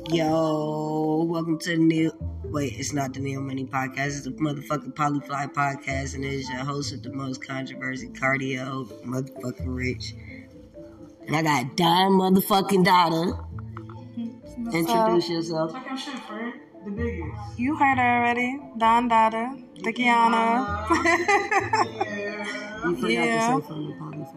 Yo, welcome to the Neil. Wait, it's not the Neil Money Podcast. It's the motherfucking Polyfly Podcast, and it is your host with the most controversy, Cardio, motherfucking Rich. And I got Don motherfucking Dada. Introduce yourself. Check your shit, Frank. The biggest. You heard her already. Don Dada. The Kiana. You forgot to say from the Polyfly.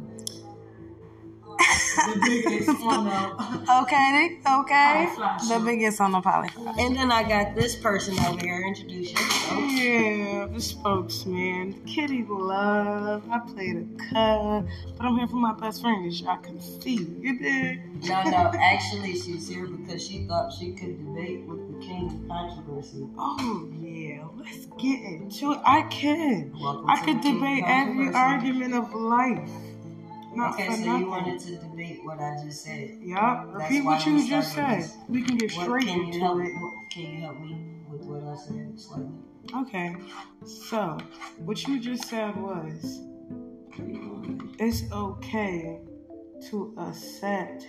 The biggest on the Okay. The biggest on the Polyfly. And then I got this person over here. Introduce yourself. Yeah, the spokesman. Kitty Love. I played a cut. But I'm here for my best friend, as y'all can see. You did? No, actually she's here because she thought she could debate with the king of controversy. Oh, yeah. Let's get into it. I can. Welcome I to could the king of debate every controversy. argument of life. Not Okay, for so nothing. you wanted to debate what I just said. Yup. That's Repeat why what we you just started said. this. We can get straight Can you into help? it. Can you help me with what I said slightly? Okay, so what you just said was it's okay to accept.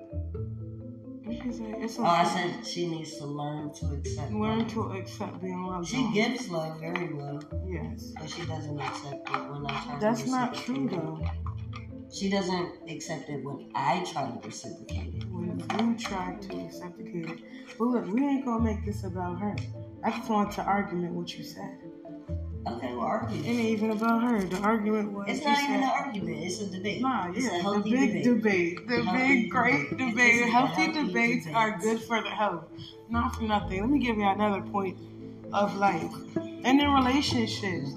What did you say? It's okay. Oh, I said she needs to learn to accept. Learn love. to accept being loved. She gives love very well, Yes. but she doesn't accept it when I try That's to not reciprocate true it. though. She doesn't accept it when I try to reciprocate it. When you try to reciprocate it. But look, we ain't gonna make this about her. I just want to argument what you said. Okay, we'll argue. It ain't even about her. The argument was It's you not said, even an argument. It's a debate. Nah, It's a yeah, the healthy big debate. The Healthy big, great debate. debate. It's a Healthy healthy debates debate. are good for the health. Not for nothing. Let me give you another point of life. And in relationships,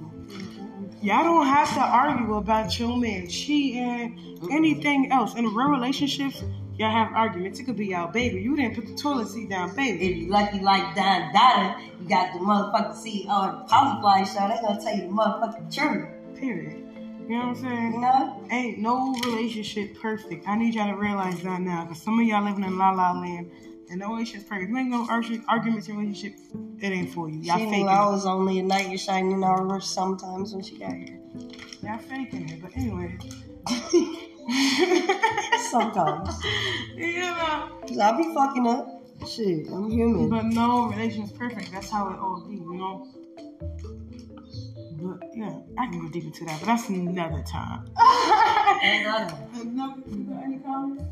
y'all don't have to argue about your man cheating, anything else. In real relationships, y'all have arguments. It could be y'all baby. You didn't put the toilet seat down, baby. If you lucky like Don Dada, you got the motherfucking CEO of the Polyfly show. They gonna tell you the motherfucking truth. Period. You know what I'm saying? You know? Ain't no relationship perfect. I need y'all to realize that now. Because some of y'all living in la la land. And no relationship's perfect. If you ain't no arguments in relationship, it ain't for you. Y'all She faking knew I it. was only a knight in shining armor sometimes when she got here. Y'all faking it. But anyway. Sometimes. Yeah. Cause I be fucking up. Shit, I'm human. But no relationship's perfect. That's how it all be, you know? But yeah, I can go deep into that. But that's another time. Any comments?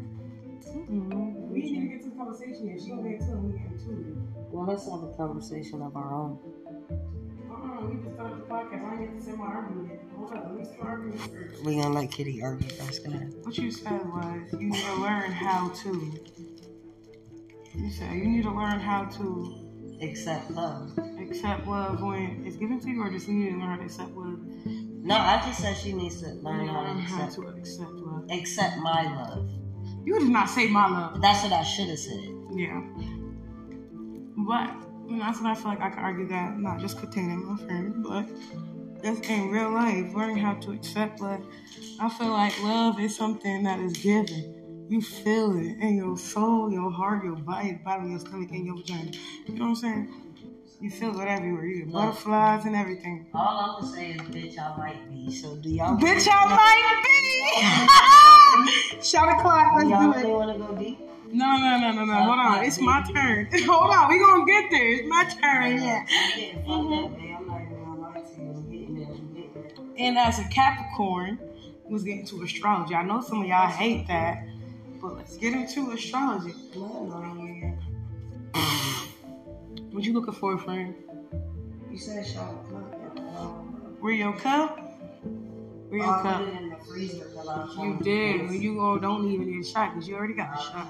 We need to get to the conversation here. She gonna get to it, we get into it. Well, let's have a conversation of our own. We just started the podcast. I ain't get to say my argument. Hold up, let me say my argument first. We gonna let Kitty argue first. Go ahead. What you said was you need to learn how to. You said you need to learn how to Accept love. accept love when it's given to you, or just you need to learn how to accept love. No, I just said she needs to learn how to accept love. accept my love. You did not say my love. That's what I should have said. Yeah. But, you know, that's what I feel like I could argue that, not just containing my friend, but that's in real life, learning how to accept love. I feel like love is something that is given. You feel it in your soul, your heart, your body, the bottom of your stomach, and your vagina. You know what I'm saying? You feel it everywhere. You get butterflies and everything. All I'm gonna say is, bitch, I might be. So do y'all? Bitch, I might be! Shot a clock, let's y'all do really it. wanna go deep? No. Hold on. It's my turn. Hold on. We gonna get there. It's my turn. Yeah. I'm getting fucked up, man. I'm not even gonna lie to you. I'm getting there. And as a Capricorn, we was getting to astrology. I know some of y'all hate that, but let's get into astrology. What you looking for, friend? You said shot a clock. Where your cup? Where your I cup? put it in the freezer because I was You trying to did. freeze. When you go, don't even need a shot because you already got a shot.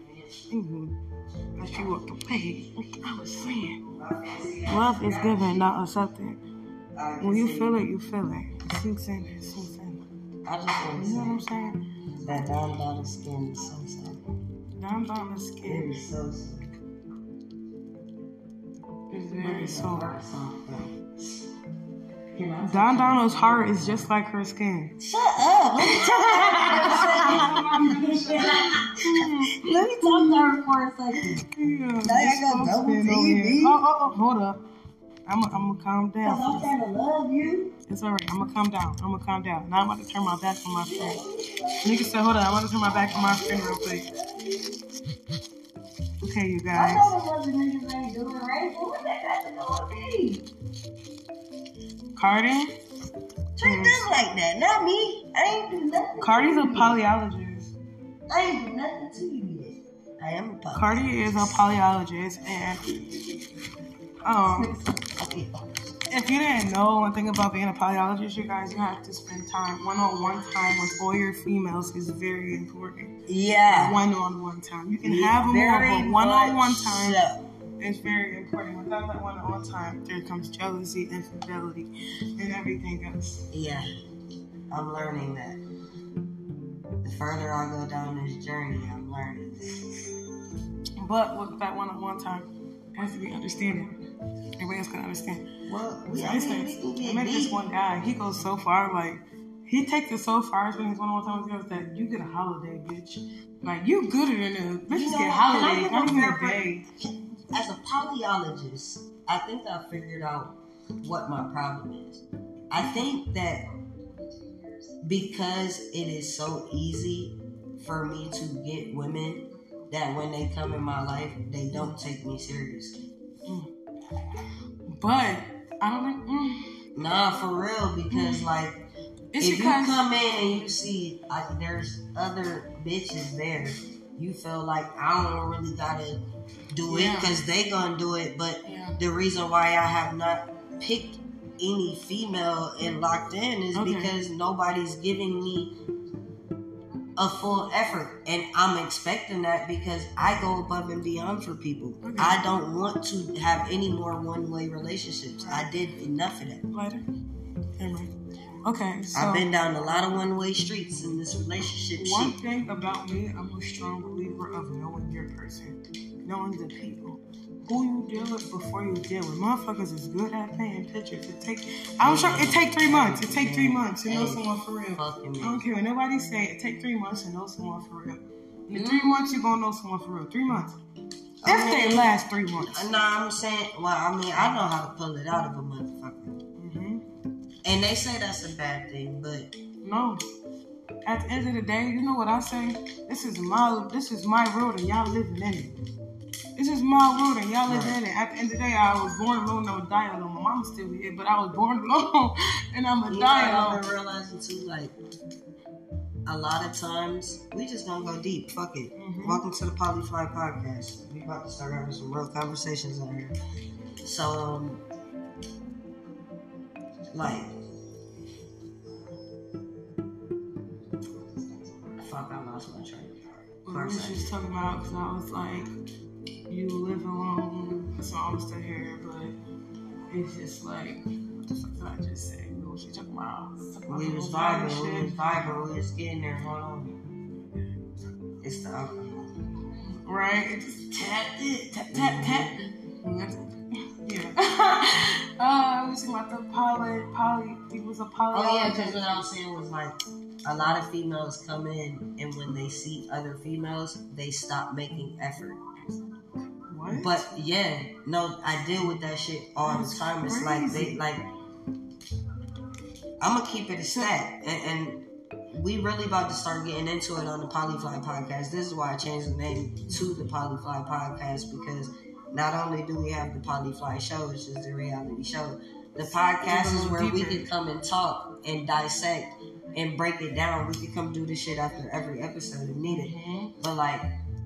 As you walked away, like I was saying, love is given, not accepted. When you feel it, you feel it. It sinks in. It sinks in. I just want to You know what I'm say saying? that Don Dada skin is so soft. Don Donna's It skin is so soft. is very soft. Can I Don Donna's heart is just like her skin. Shut up. Let me talk to her for a second. Yeah, Now I got double TV. Oh, hold up. I'm gonna calm Because I'm down. trying to love you. It's alright. I'm gonna calm down. Now I'm about to turn my back on my friend. Nigga said, hold on. I'm about to turn my back on my friend real quick. Okay, you I guys. know the other niggas ain't doing right, but what that got to do with me? Cardi? Treat them like that, not me. I ain't do nothing. Cardi's a to you yet. polyologist. I ain't do nothing to you yet. I am a polyologist. Cardi is a polyologist, and if you didn't know one thing about being a polyologist, you guys, you have to spend one-on-one time with all your females is very important. Yeah. One-on-one time. You can have more, but one-on-one time so. is very important. Without that one-on-one time, there comes jealousy, infidelity, and everything else. Yeah. I'm learning that. The further I go down this journey, I'm learning that. But with that one-on-one time, it has to be understanding. Everybody else can understand. Well, For instance, I met this one guy. He goes so far, like, he takes it so far spending his one-on-one time with girls that you get a holiday, bitch. Like, you gooder than a bitches get holidays, not even a day. As a polyologist, I think I figured out what my problem is. I think that because it is so easy for me to get women that when they come in my life, they don't take me seriously. But I don't think. Nah, for real, because like It's if because you come in and you see like there's other bitches there, you feel like I don't really gotta do it because they gonna do it. But the reason why I have not picked any female and locked in is because nobody's giving me a full effort, and I'm expecting that because I go above and beyond for people. I don't want to have any more one-way relationships. I did enough of that. Later. Okay, so I've been down a lot of one-way streets in this relationship one shit. thing about me, I'm a strong believer of knowing your person, knowing the people. Who you deal with before you deal with. Motherfuckers is good at painting pictures. It take 3 months. It take 3 months to know someone for real. I don't care what nobody say. It take 3 months to know someone for real. In 3 months, you gonna know someone for real. 3 months. If they last 3 months. No, I'm saying, I know how to pull it out of a motherfucker. And they say that's a bad thing, but no. At the end of the day, you know what I say? This is my world and y'all living in it. This is my world and y'all living in it. At the end of the day, I was born alone, I'm gonna die alone. My mom's still here, but I was born alone and I'm gonna die alone. I've been realizing too, like, a lot of times, we just gonna go deep. Fuck it. Welcome to the Polyfly Podcast. We about to start having some real conversations on here. So, like, fuck, I lost my train of thought. We was just talking about, because I was like, you live alone, so I'm still here, but it's just like, what the fuck did I just say? You know what you talking about? We was vibing, we was getting there, hold on. It's the alcohol. Right? It just tap. Yeah. I was talking about the poly, he was a poly. Oh yeah, because what I was saying was like, a lot of females come in, and when they see other females, they stop making effort. What? But yeah, no, I deal with that shit all the time. It's crazy. I'm gonna keep it a stat, and we really about to start getting into it on the Polyfly Podcast. This is why I changed the name to the Polyfly Podcast, because not only do we have the Polyfly show, which is the reality show, the podcast is where we can come and talk and dissect and break it down. We can come do this shit after every episode if needed. But like,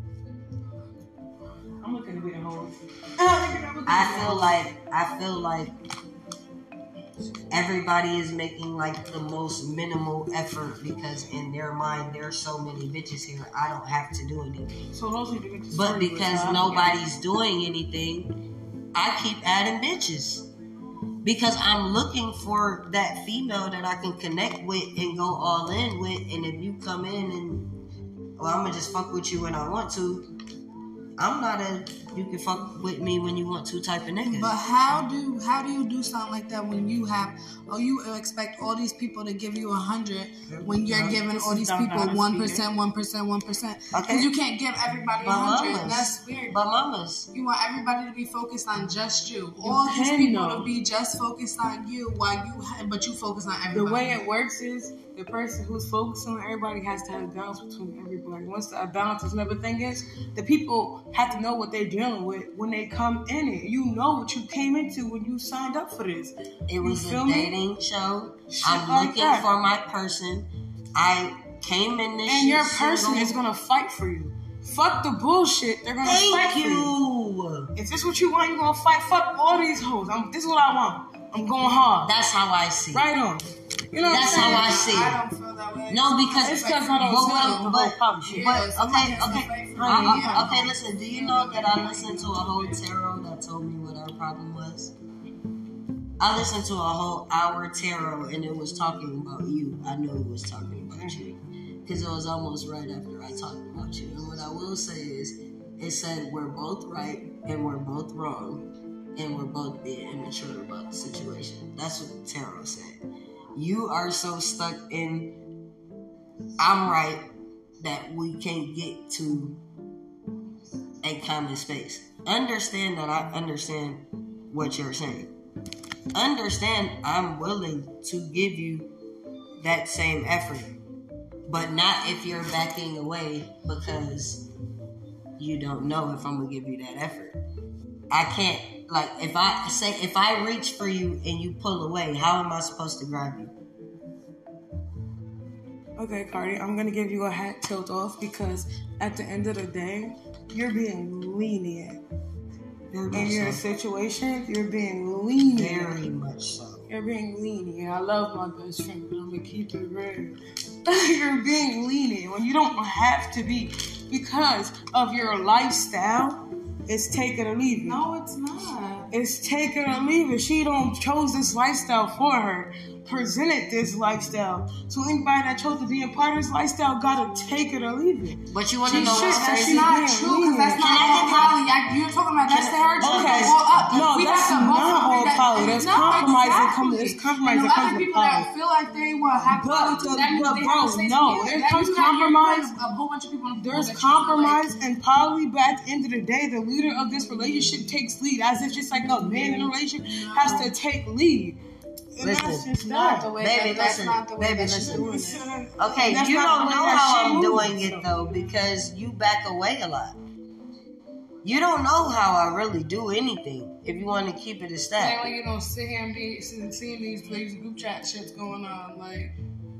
I'm looking to be the host. I feel like everybody is making like the most minimal effort because in their mind there's so many bitches here, I don't have to do anything. So those are the but because nobody's doing anything, I keep adding bitches. Because I'm looking for that female that I can connect with and go all in with. And if you come in and, well, I'm going to just fuck with you when I want to, I'm not a you can fuck with me when you want to type of nigga. But how do you do something like that when you have, you expect all these people to give you 100 when you're giving all these people 1%? Because you can't give everybody 100. That's weird. But mamas, you want everybody to be focused on just you. All these people to be just focused on you but you focus on everybody. The way it works is the person who's focusing on everybody has to have a balance between everybody. Once the balance is another thing is, the people have to know what they're dealing with when they come in it. You know what you came into when you signed up for this. It was a dating show. I'm like looking that. for my person. I came in this and shit your person single. is gonna fight for you. Fuck the bullshit. They're gonna fight for you. If this what you want, you're gonna fight. Fuck all these hoes. This is what I want. I'm going hard. That's how I see it. Right on. You know That's how I see it. I don't feel that way. No, because it's because I don't okay, listen, do you know that I listened to a whole tarot that told me what our problem was? I listened to a whole hour tarot and it was talking about you. I knew it was talking about you because it was almost right after I talked about you. And what I will say is, it said we're both right and we're both wrong and we're both being immature about the situation. That's what the tarot said. You are so stuck in I'm right that we can't get to a common space. Understand that I understand what you're saying. Understand I'm willing to give you that same effort, but not if you're backing away because you don't know if I'm gonna give you that effort. I can't, like, if I reach for you and you pull away, how am I supposed to grab you? Okay, Cardi, I'm gonna give you a hat tilt off because at the end of the day, you're being lenient. In your situation, you're being lenient. Very much so. You're being lenient. I love my best friend, but I'm gonna keep it real. You're being lenient when you don't have to be because of your lifestyle. It's take it or leave it. No, it's not. It's take it or leave it. She don't chose this lifestyle for her. Presented this lifestyle. So anybody that chose to be a part of this lifestyle gotta take it or leave it. But you wanna know what's That's crazy? not true, because that's not all poly. You're talking about that's her job. Okay. All up. No, We that's have to both not all agree poly. There's compromise that comes. There's compromise and that comes other with people poly. that feel like they will have poly, But that means they have to say no, yeah, there that comes means that you're compromise. putting a whole bunch of people on the There's board that you feel compromise and poly, but at the end of the day, the leader of this relationship takes lead. As if just like a man in a relationship has to take lead. And Listen, that's just not that. the way Baby, that's listen. not the way Baby, that listen. she's doing it. Okay, That's you not don't the way know that how shit I'm doing moves. it though because you back away a lot. You don't know how I really do anything if you want to keep it a Like stat. you don't sit here and be seeing these group chat shits going on, like.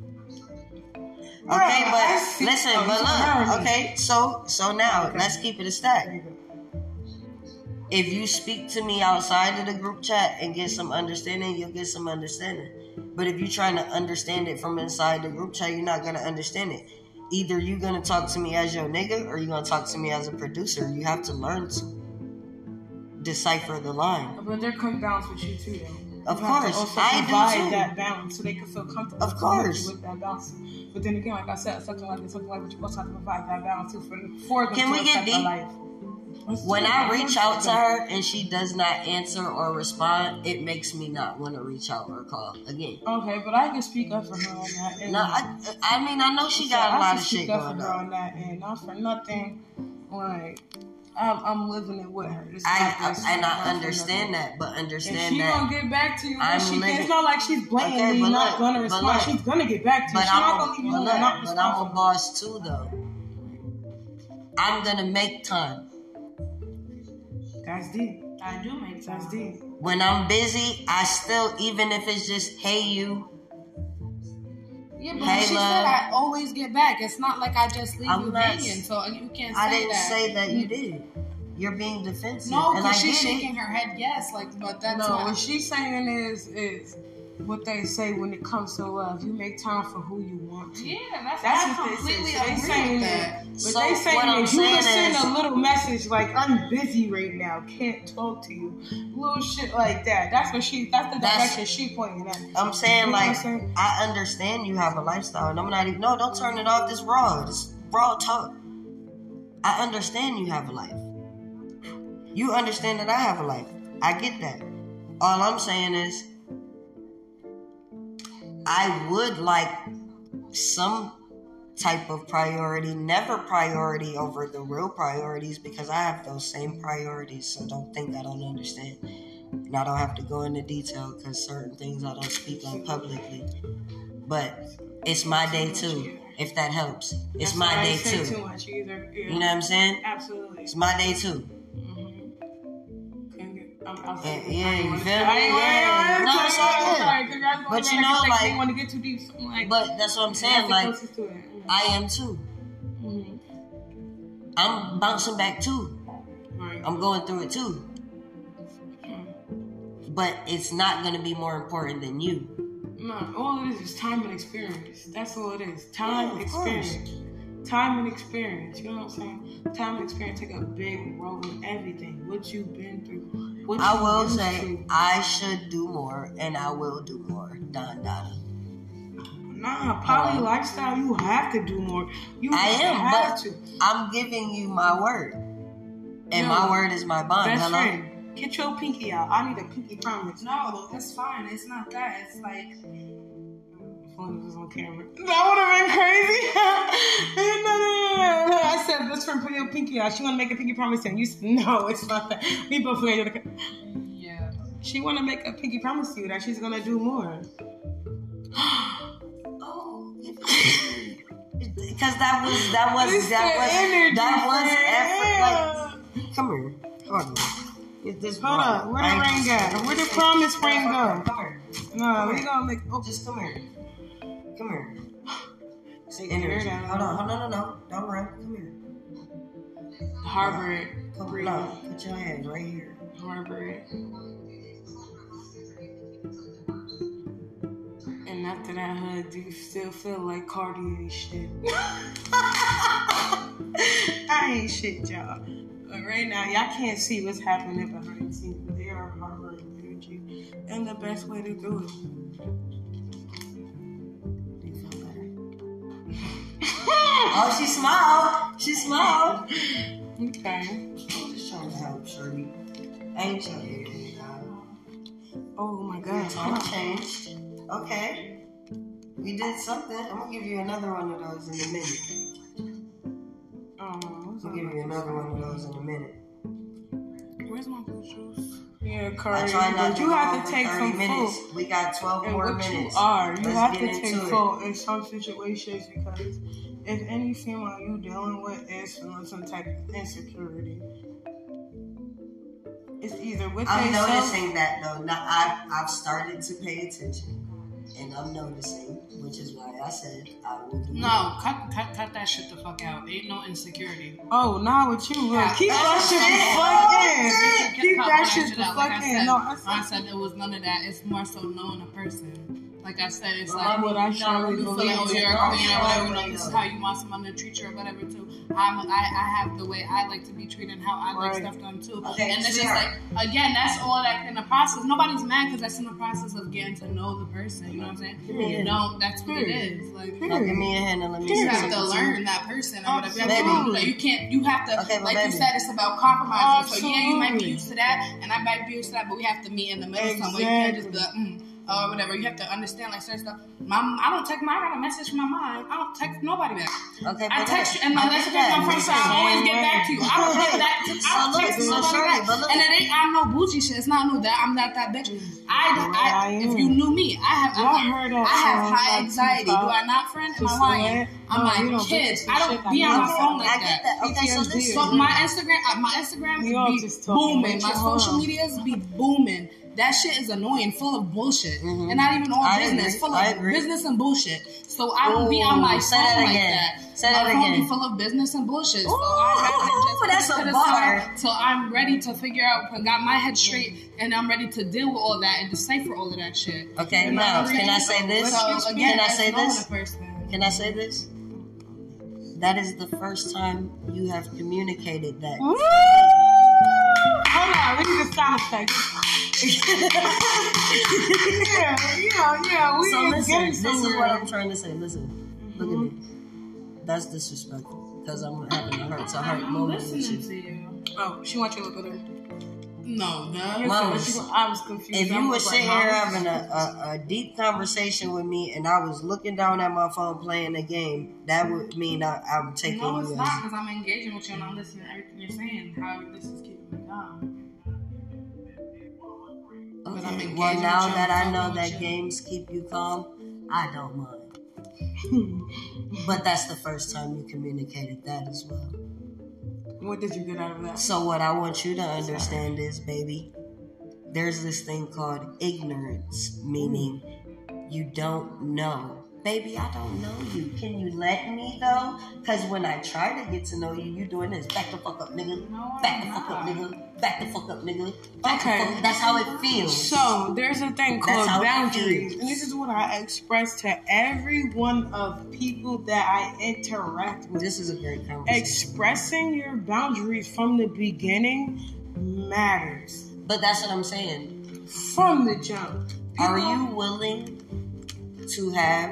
Okay, I but see- listen, oh, but you look, heard me. okay, so now let's keep it a stat. If you speak to me outside of the group chat and get some understanding, you'll get some understanding. But if you're trying to understand it from inside the group chat, you're not gonna understand it. Either you're gonna talk to me as your nigga or you're gonna talk to me as a producer. You have to learn to decipher the line. But there comes balance with you too, though. Of You have to course, also I do provide too. that balance so they can feel comfortable. Of course. with that balance. But then again, like I said, something like this, something like that, you also have to provide that balance too for them. Can to we get accept their deep? life. Let's When do it. I reach out to her and she does not answer or respond, it makes me not want to reach out or call again. Okay, but I can speak up for her on that. And No, I mean, I know she got a lot of shit going for her on. on that, and not for nothing. Like I'm living it with her. It's I not this, and not I for understand nothing. that, but And understand she that. gonna get back to you when I'm she can. living- It's not like she's blatantly Okay, but not look, gonna but respond. look. She's gonna get back to you. But She's not gonna leave you alone and not but I'm a respond. boss too, though. I'm gonna make time. That's deep. I do make That's deep. When I'm busy, I still, even if it's just, hey, you. Yeah, but Hey, she love. said I always get back. It's not like I just leave I'm you not- hanging, so you can't say I didn't that. say that you did. You're being defensive. No, and I because she's get it. shaking her head yes, like, but that's No, not. what she's saying is what they say when it comes to love. You make time for who you want to. Yeah, That's I what they completely say. So they agree saying with that. that. But So they saying what I'm is you can saying send is- a little message like I'm busy right now, can't talk to you, little shit like that. That's the That's- direction she pointing at. I'm saying, You know like, what I'm saying? I understand you have a lifestyle, and I'm not even, no, don't turn it off. This raw. This raw talk. I understand you have a life. You understand that I have a life. I get that. All I'm saying is, I would like some type of priority, never priority over the real priorities, because I have those same priorities, so don't think I don't understand. And I don't have to go into detail because certain things I don't speak on publicly. But it's my day too. If that helps, it's my day too. Too much either. Yeah. You know what I'm saying? Absolutely. It's my day too. Yeah, you feel me? Yeah. No, it's all good. But you know, like, you want to get too deep, something like. But that's what I'm saying. Like, I am too. I'm bouncing back too. Right. I'm going through it too. But it's not going to be more important than you. No, all it is time and experience. That's all it is. Time and experience. Course. Time and experience. You know what I'm saying? Time and experience take a big role in everything. What you've been through. What I will say I should do more, and I will do more. Don Donna. Nah, poly lifestyle. You have to do more. You have to. I'm giving you my word, and my word is my bond. Best Hello. friend. Get your pinky out. I need a pinky promise. No, that's fine. It's not that. It's like... Phone was on camera. That would have been crazy. No. I said, best friend, put your pinky out. She want to make a pinky promise to you. You said, no, it's not that. We both went. Yeah. She want to make a pinky promise to you that she's going to do more. Oh. Because that was effort. Like, come here. Hold on. Hold up. Where the ring go? Where the promise ring go? Come here. No, we gonna make. Oh, just come here. Come here. See, energy. Hold on. No. Don't run. Come here. Harbor it. Come on. Put your hand right here. Harbor it. And after that hug, do you still feel like Cardi ain't shit? I ain't shit, y'all. But right now, y'all can't see what's happening behind the scenes, but they are harboring energy. And the best way to do it. Do you feel better? Oh, she smiled. She smiled. Okay. I'm just trying to help, Shirley. Ain't you? Oh my God. Time changed. Okay. We did something. I'm going to give you another one of those in a minute. I'll give you another one of those in a minute. Where's my blue juice? Yeah, Cardi. You have to take some minutes. full. We got 12 and more what minutes. You have to take into full in some situations because if any female you dealing with is feeling some type of insecurity, it's either with I'm noticing that though. Now I've started to pay attention. And I'm noticing, which is why I said I will do cut that shit the fuck out. Ain't no insecurity. Oh, not with you. Look, keep that shit the fuck in. Keep that shit the fuck in. No, I said it was none of that. It's more so knowing a person. Like I said, it's like what I strongly believe. Oh, you're a queen or whatever. You know, this is how you want someone to treat you or whatever too. I have the way I like to be treated and how I like stuff done too. Okay, and it's just like, again, that's all that in the process. Nobody's mad because that's in the process of getting to know the person. You know what I'm saying? You don't. That's what it is. Like, now give me a hand and let me. You have to learn that person or whatever. You can't. You have to. Okay, like you said, it's about compromising. So yeah, you might be used to that, and I might be used to that, but we have to meet in the middle somewhere. You can't just go. Or whatever, you have to understand like certain stuff. I don't text I got a message from my mom. I don't text nobody back. Okay, I text you, and unless it's my friend, so I always get back to you. I don't text that. I don't text nobody back. And it ain't I'm no bougie shit. It's not no that I'm not that bitch. If you knew me, I have high anxiety. Do I not, friend? Am I lying? I'm like kids. I don't be on my phone like that. Okay, so my Instagram be booming. My social medias be booming. That shit is annoying, full of bullshit. And not even all business, full of business and bullshit. So I don't be on my phone like that. Say that again. My phone be full of business and bullshit. So that's a bar. Till I'm ready to figure out, got my head straight, and I'm ready to deal with all that and decipher all of that shit. Okay, now, can I say this? Can I say this? Can I say this? That is the first time you have communicated that. Hold on, we need to stop a second. yeah. So listen, this is what I'm trying to say. Listen, look at me. That's disrespectful because I'm having a heart moment with you. Oh, she wants you to look at her. No, I was confused. If you were sitting here having a deep conversation with me and I was looking down at my phone playing a game, that would mean I'm taking you. No, it's not because I'm engaging with you and I'm listening to everything you're saying. How this is keeping me calm. Okay. Well, now that I know that games keep you calm, I don't mind. But that's the first time you communicated that as well. What did you get out of that? So what I want you to understand is, baby, there's this thing called ignorance, meaning you don't know. Baby, I don't know you. Can you let me, though? Because when I try to get to know you, you doing this. Back the fuck up, nigga. Back the fuck up, nigga. Back the fuck up, nigga. Okay. That's how it feels. So, there's a thing called boundaries. And this is what I express to every one of people that I interact with. This is a great conversation. Expressing your boundaries from the beginning matters. But that's what I'm saying. From the jump. Are you willing to have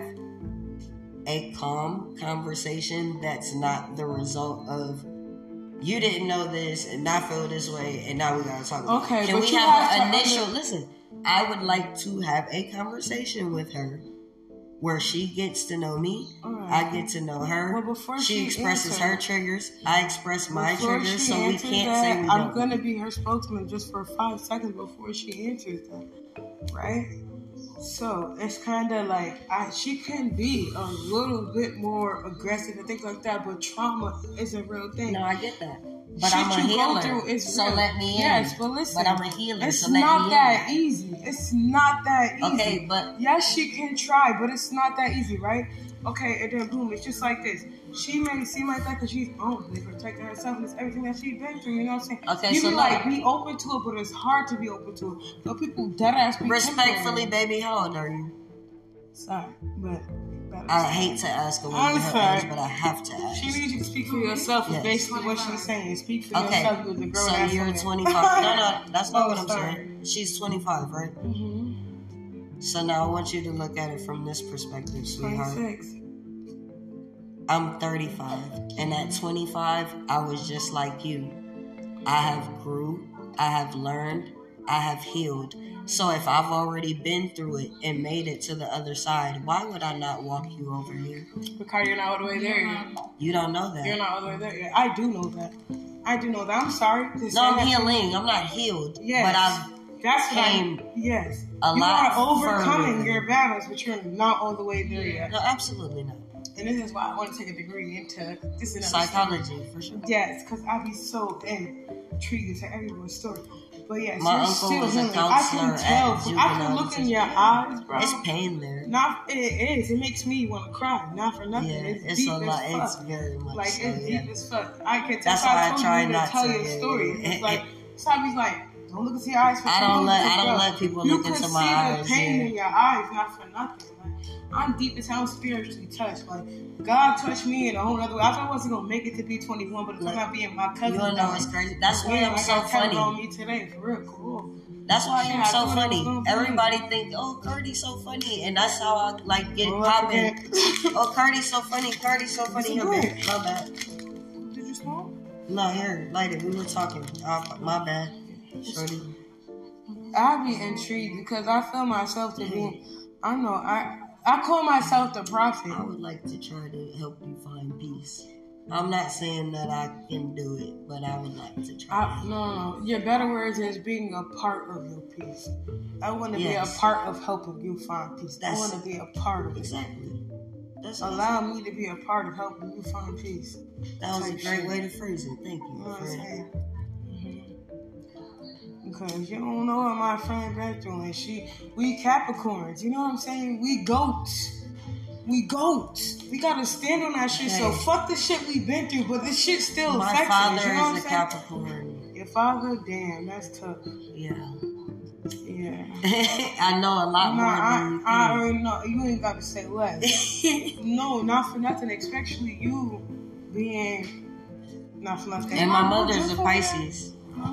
a calm conversation that's not the result of you didn't know this and I feel this way and now we gotta talk about it? Okay, can but we you have have an to initial listen, I would like to have a conversation with her where she gets to know me, I get to know her. Well, before she expresses her triggers, I express my triggers, so we can't say we I'm don't. gonna be her spokesman just for 5 seconds before she answers that, right? So it's kind of like she can be a little bit more aggressive and things like that, but trauma is a real thing. No, I get that. But Shit I'm a you go healer, through is so real. let me in. Yes, but listen. But I'm a healer, it's so let me in. not that easy. It's not that easy. Okay, but yes, she can try, but it's not that easy, right? Okay, and then boom, it's just like this. She may seem like that because she's protecting herself and it's everything that she's been through. You know what I'm saying? Okay, you so be like, be open to it, but it's hard to be open to it. But people dead ass be respectfully, temporary. baby, how old are you? Sorry, but I hate to ask a woman her age, but I have to ask. She needs you to speak for yourself. Yes. Is basically what she's saying. Speak for Okay, yourself. You're the girl so that's you're on it. 25. No, that's not what I'm sorry. saying. She's 25, right? Mm-hmm. So now I want you to look at it from this perspective, sweetheart. 26. I'm 35, and at 25, I was just like you. I have grew, I have learned, I have healed. So if I've already been through it and made it to the other side, why would I not walk you over here? Because you're not all the way there yet. You don't know that. You're not all the way there yet. I do know that. I'm sorry. To say No, I'm that. healing. I'm not healed. Yes. But I've That's came yes. a You lot are overcoming further. your battles, but you're not all the way there yet. No, absolutely not. And this is why I want to take a degree into this is Psychology, for sure. Yes, because I be so intrigued to everyone's story. But yes, My you're uncle still was a healing. counselor I can tell. at I juvenile can look in detention. your eyes, bro. It's pain there. It is. It makes me want to cry. Not for nothing. Yeah, it's it's deep a lot. as It's fuck. very much Like so, it's yeah. deep as fuck. I can tell. That's why I told try you not tell to, your yeah, story. yeah. It's like somebody's like, don't look into your eyes. For I don't bro. let people You look can into see my eyes. the pain Yeah. in your eyes, not for nothing. Like, I'm deep as hell spiritually touched. Like God touched me in a whole other way. I thought I wasn't gonna make it to be 21, but it's not being my cousin. You don't know what's crazy. That's why I'm I so got counted on funny. me today, for real. Cool. That's why Shit, I'm I so thought it was funny. gonna be. Everybody think, oh, Cardi's so funny, and that's how I like get Well, popping. okay. Oh, Cardi's so funny. Cardi's so funny. It's My bad. good. My bad. Did you smoke? No, here, light it. We were talking. My bad. Shorty. I be intrigued because I feel myself to be. I know I call myself the prophet. I would like to try to help you find peace. I'm not saying that I can do it, but I would like to try. No. Your better words is being a part of your peace. I want to be a Yes. part of helping you find peace. I want to be a part of it. Exactly. Allow me to be a part of helping you find peace. That was a type great shit. way to phrase it. Thank you, You know what I'm friend. saying? Because you don't know what my friend been through. And we Capricorns. You know what I'm saying? We goats. We gotta stand on that shit. So Okay. fuck the shit we been through, but this shit still My affects father us. You know what I'm is a saying? Capricorn. Your father, damn, that's tough. Yeah. Yeah. I know a lot No, more than you I think. already know. You ain't got to say less. No, not for nothing. Especially you being not for nothing. And my mother's a Pisces.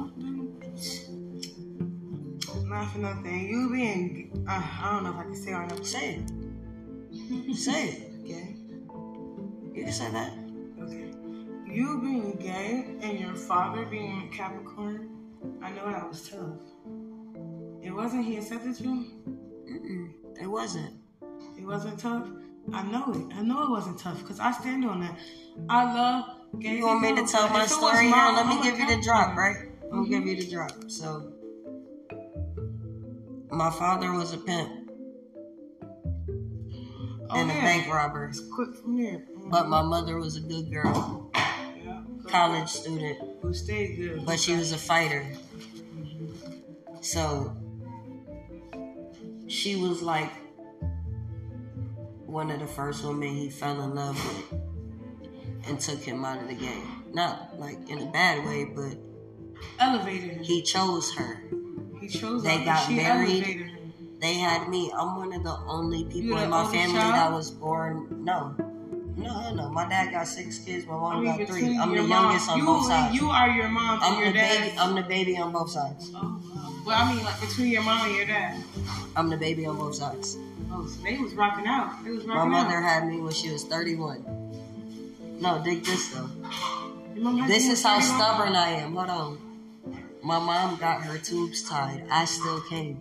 Not for nothing. You being I don't know if I can say it or not. Say it. Say it. Gay. You can say that. Okay. You being gay and your father being a Capricorn, I know that was tough. It wasn't he accepted you? It wasn't. It wasn't tough? I know it. I know it wasn't tough because I stand on that. I love gay You want me to people, tell but my if it was story here? mine, Let me I'm a give you the Capricorn. drop, right? I'm gonna give you the drop. So, my father was a pimp. and a bank robber. It's quick from there. But my mother was a good girl, college student. Who stayed good. But she was a fighter. So she was like one of the first women he fell in love with and took him out of the game. Not like in a bad way, but elevated. He chose her. He chose her. They got She married. elevated her. They had me. I'm one of the only people You in the my only family child? that was born. No. My dad got 6 kids. My mom got 3. between I'm the your youngest mom- on both sides. You are your mom and your dad. I'm the baby on both sides. Oh, wow. Well, I mean, like between your mom and your dad. I'm the baby on both sides. Oh, so they was rocking out. They was My rocking mother out. had me when she was 31. No, dig this though. Your mom had This you is how at 31? stubborn I am. Hold on. My mom got her tubes tied. I still came.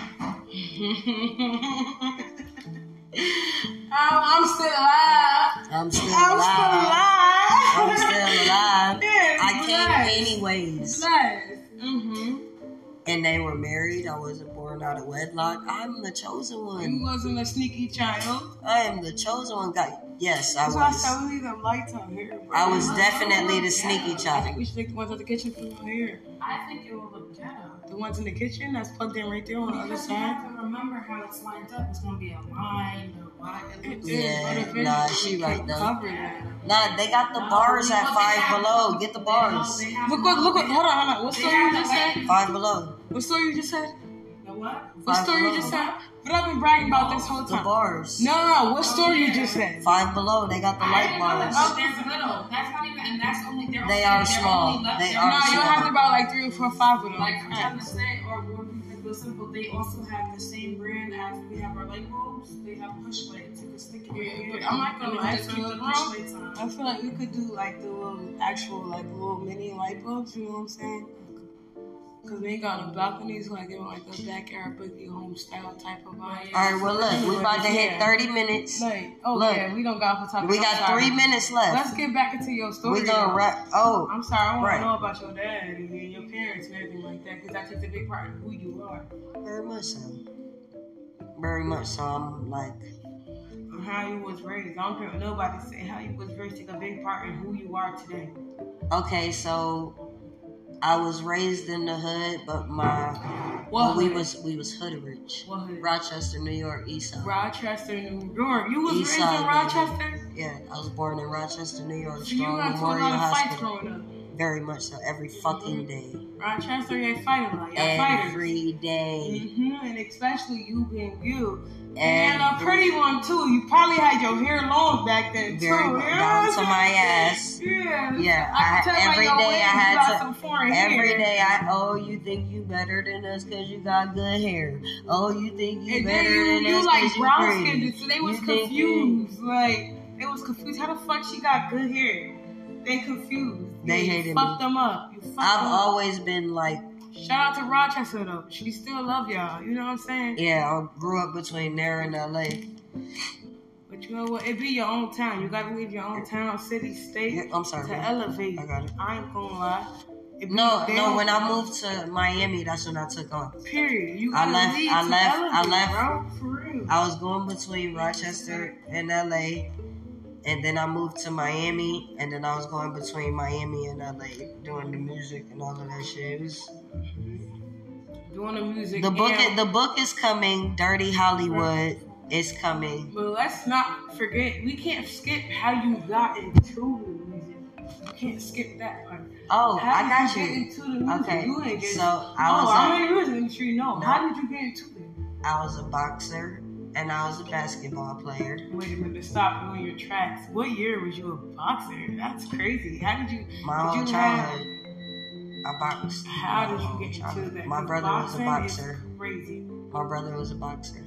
I'm still alive. I'm still alive. I'm still alive. Yes, I came blessed. anyways. Mm-hmm. And they were married. I wasn't born out of wedlock. I'm the chosen You one. wasn't a sneaky child. I am the chosen one. Yes, I That's why I was. said we need them lights out here. Bro. I was definitely the sneaky I think child. we should take the ones at the kitchen from out here. I think it will look ghetto. The ones in the kitchen that's plugged in right there on the other Because you have side. to remember how it's lined up. It's going to be a line or why it looks Yeah, But nah, eventually she we right can though. cover that. Nah, they got the bars at Five Below. Get the bars. Look, hold on. What store you just said? Five Below. What store you just said? The what? What Five store you Below. just said? But I've been bragging about this whole The time. bars. No. What store you just said? Five Below. They got the light bars. Oh, there's little. That's not even, and that's only, They are small. They No, are you have to small. buy like 3 or 4 or 5 of them. Like I'm trying to say, or what we can go simple, they also have the same brand as we have our light bulbs. They have push lights. You can stick it Yeah, right but I'm not gonna lie just to keep you, the bro. push lights on. I feel like we could do like the little actual like little mini light bulbs, you know what I'm saying? Cause we ain't got no balconies, so I give them like a backyard boogie home style type of vibe. All right, well look, we about to hit 30 minutes. Like, Look, yeah, we don't got for topic. We I'm got sorry. 3 minutes left. Let's get back into your story. We gonna though. wrap. Oh, I'm sorry, I want Right. to know about your dad and your parents and everything like that, because that takes a big part of who you are. very much so. Very much so. I'm like, And how you was raised. I don't care what nobody say. How you was raised take a big part in who you are today. okay, so I was raised in the hood, but we was hood rich. What hood? Rochester, New York, East Side. Rochester, New York. You was East raised in Side, Rochester? Yeah, I was born in Rochester, New York. So you Strong got to a Memorial lot of fights Hospital. growing up. Very much so. Every fucking day. Rochester, you fighting a lot. Y'all fighters. Every day. And especially you being you. And a pretty one too. You probably had your hair long back then too. Very you know much what down I'm to my ass. Yeah. Yeah, I can tell by every your day waves I you had got to. some foreign Every hair. day you think you better than us because you got good hair. Oh, you think you And better then than you us like because you brown pretty. skinned, so they was You think confused. Like they was confused. How the fuck she got good hair? They confused. They You hated fucked me. them up. You fucked I've them up. always been like, Shout out to Rochester though. She still love y'all. You know what I'm saying? yeah, I grew up between there and LA. But you know what? It be your own town. You gotta leave your own town, city, state Yeah, I'm sorry. to bro. elevate. I got it. I ain't gonna lie. It be No, down, when I moved to Miami, that's when I took off. period. You I gotta left- leave I to left- elevate, I left- bro. For real. I was going between Rochester and LA, and then I moved to Miami, and then I was going between Miami and LA doing the music and all of that shit. It was, Doing the music. the book is coming. Dirty Hollywood is coming. But let's not forget, we can't skip how you got into the music. You can't skip that part. Oh, How I did got you you. get into the music? Okay, You ain't get so I was I'm in the music industry. No. No. How did you get into it? I was a boxer and I was a basketball player. Wait a minute, stop doing your tracks. What year was you a boxer? That's crazy. How did you? My did whole you childhood, I boxed. How did My you whole get into childhood. that? My 'Cause brother was a boxing boxer. is crazy. My brother was a boxer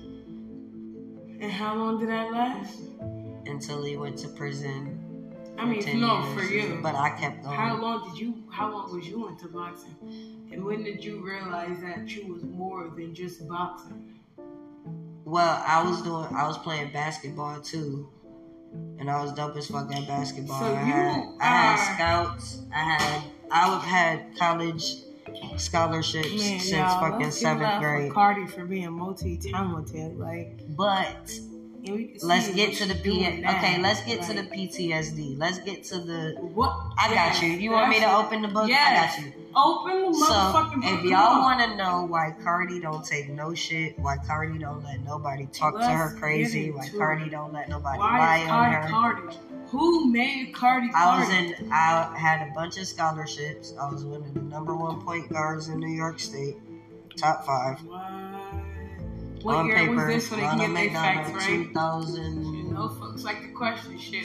And how long did that last? until he went to prison. I mean, 10 no, years. for you. But I kept going. How long was you into boxing? And when did you realize that you was more than just boxing? Well, I was playing basketball too, and I was dope as fuck at basketball. So I you had are- scouts. I had college scholarships Man, since y'all, fucking let's give it up 7th for grade. Cardi for being multi-talented. Like, But Let's get to the let's get to the PTSD. Let's get to the what? I got you. You want me to open the book? Yes. I got you. Open the motherfucking book. If y'all want to know why Cardi don't take no shit, why Cardi don't let nobody talk to her crazy, why Cardi don't let nobody lie on her. Cardi? Who made Cardi? I had a bunch of scholarships. I was one of the #1 point guards in New York State, top 5. What on year paper, was this so they can get their facts right? 2000. You know, folks like the question shit.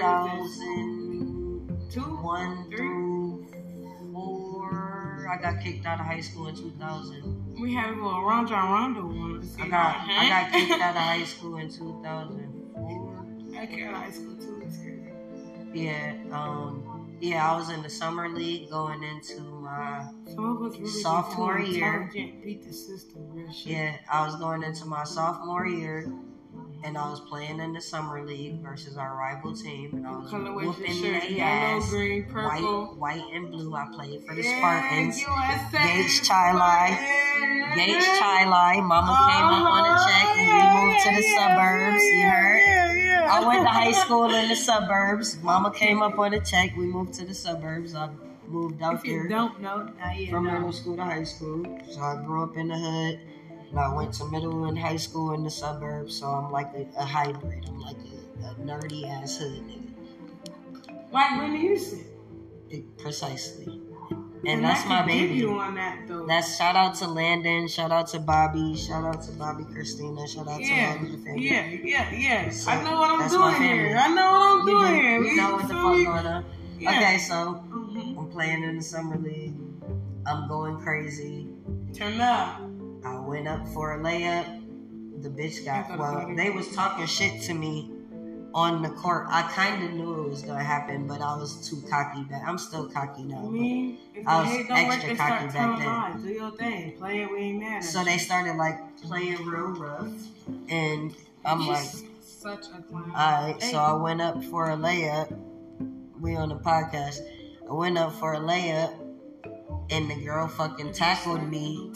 2001 through 4. I got kicked out of high school in 2000. We had a little Rondo one. I got kicked out of high school in 2004. I got out of high school too. It's crazy. Yeah, I was in the summer league going into my sophomore year. Beat the system, real shit. Yeah, I was going into my sophomore year, and I was playing in the summer league versus our rival team, and I was whooping their ass. Green, purple. White and blue. I played for the Spartans. Gates Chilai. Mama came up on a check, and we moved to the suburbs. You heard? I went to high school in the suburbs. Mama came up on a check. We moved to the suburbs. I moved out there. Don't know. From middle school to high school. So I grew up in the hood. And I went to middle and high school in the suburbs. So I'm like a hybrid. I'm like a nerdy ass hood nigga. Like Whitney Houston. Precisely. And that's my baby. You on that, though. That's shout out to Landon, shout out to Bobby, shout out to Bobby Christina, shout out to all the family. Yeah. So I know what I'm doing here. I know what I'm doing here. You know what the fuck going on. Yeah. Okay, so I'm playing in the summer league. I'm going crazy. Turn up. I went up for a layup. The bitch they was talking shit to me on the court. I kind of knew it was going to happen, but I was too cocky back. I'm still cocky now. I was extra cocky back then. Do your thing. Play it, we ain't mad. So they started like playing real rough, and I'm like, such a clown. Alright, so I went up for a layup. We on the podcast. I went up for a layup, and the girl fucking tackled me.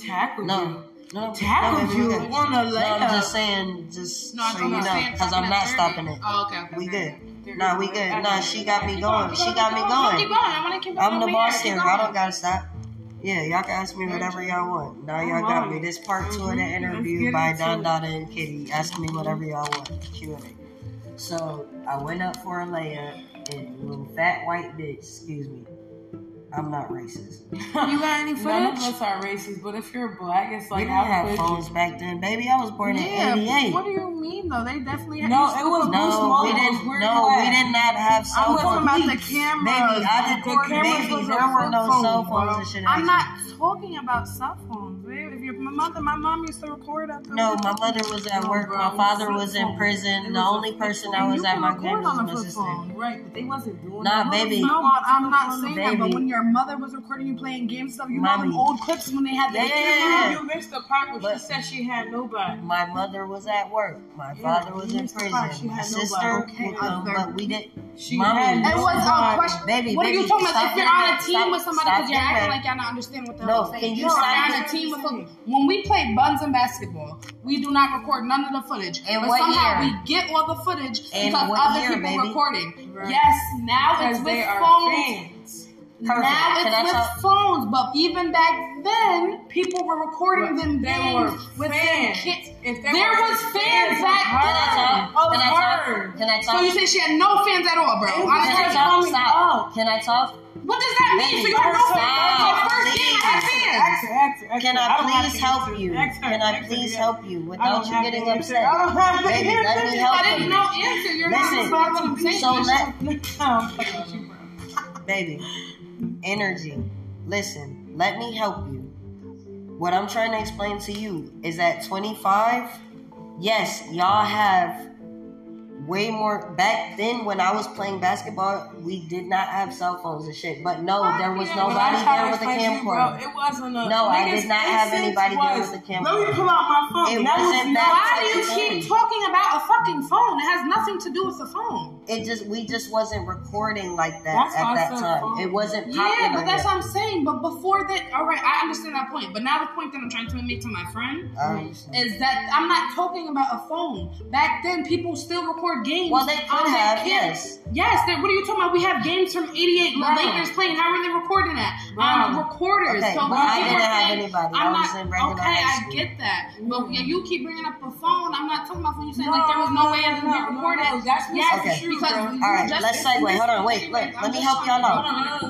No, tackled you on a layup. No, I'm just saying, so you know, because I'm not stopping it. Oh, okay. We good. No, we good. No, she got me going. Keep going. I'm the boss here. Y'all don't gotta stop. Yeah, y'all can ask me whatever y'all want. Now y'all got me. This part 2 of the interview by Don Dada and Kitty. Ask me whatever y'all want. Q&A. So I went up for a layup, and little fat white bitch, excuse me. I'm not racist. You got any footage? None of us are racist, but if you're black, it's like we didn't have phones back then, baby. I was born in '88. What do you mean, though? They definitely had. No, it was we did not have cell phones. I'm talking about the camera. Baby, there were no cell phones and shit. I'm not talking about cell phones. My mom used to record at the. No, my mother was at work. My father was in prison. The only person that was at my game was my sister. Right, but they wasn't doing that. Nah, baby. No, I'm not saying that. But when your mother was recording you playing game stuff, you know them old clips when they had the camera. You missed the part where she said she had nobody. My mother was at work. My father was in prison. My sister would come, but we didn't. It was a question. Baby, what are you talking about? If you're on a team with somebody, because you're acting like y'all not understand what the hell I'm saying. Can you you're on a team with when we play buns and basketball, we do not record none of the footage. And but somehow we get all the footage because other people recording. Right. Yes, now it's with phones. Now it's with phones, but even back then, people were recording them games with their kids. There was fans back then. Can I talk? So you say she had no fans at all, bro? Stop. Can I talk? What does that mean? So you don't know the first game had fans. Can I please help you? Can I please help you without you getting upset? Baby, let me help you. I didn't know answer. You're not so baby, energy. Listen, let me help you. What I'm trying to explain to you is that 25, yes, y'all have way more. Back then when I was playing basketball, we did not have cell phones and shit. But no, there was nobody there with a camcorder. It wasn't a. No, I did not have anybody there with a camcorder. Let me pull out my phone. It wasn't that. Why do you keep talking about a fucking phone? It has nothing to do with the phone. we just wasn't recording like that at that time. It wasn't popular. Yeah, but that's yet. what I'm saying. But before that, all right, I understand that point. But now the point that I'm trying to make to my friend is that I'm not talking about a phone. Back then, people still record games. Well, they could have, yes. Yes, what are you talking about? We have games from '88. The Lakers playing. How are they recording that? Recorders. Okay, so but I didn't have anybody. I was in regular high school. I get that. But you keep bringing up the phone. I'm not talking about when you saying like there was no way it could be recorded. That's okay. true, because bro. All right, let's segue. Hold on, wait. Let me help y'all out.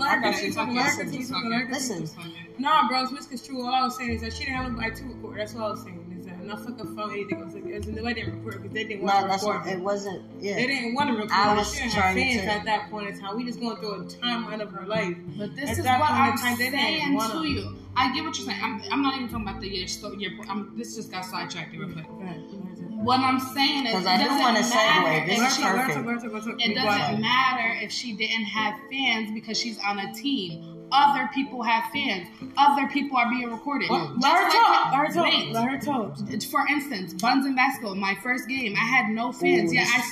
Listen. No, bro, it's misconstrued. All I was saying is that she didn't have nobody to record. That's all I was saying. Is that not fucking phone anything. Nobody didn't record because they didn't want to record. It wasn't. Yeah. They didn't want to record. I was she didn't trying have fans to. at that point in time. We just going through a timeline of her life. But this is what I'm saying to you. I get what you're saying. I'm not even talking about the this just got sidetracked real quick. What I'm saying is, because I do want to segue. This is perfect. It doesn't matter if she didn't have fans because she's on a team. Other people have fans. Other people are being recorded. Let her talk. For instance, Buns and Basketball, my first game, I had no fans. Yet I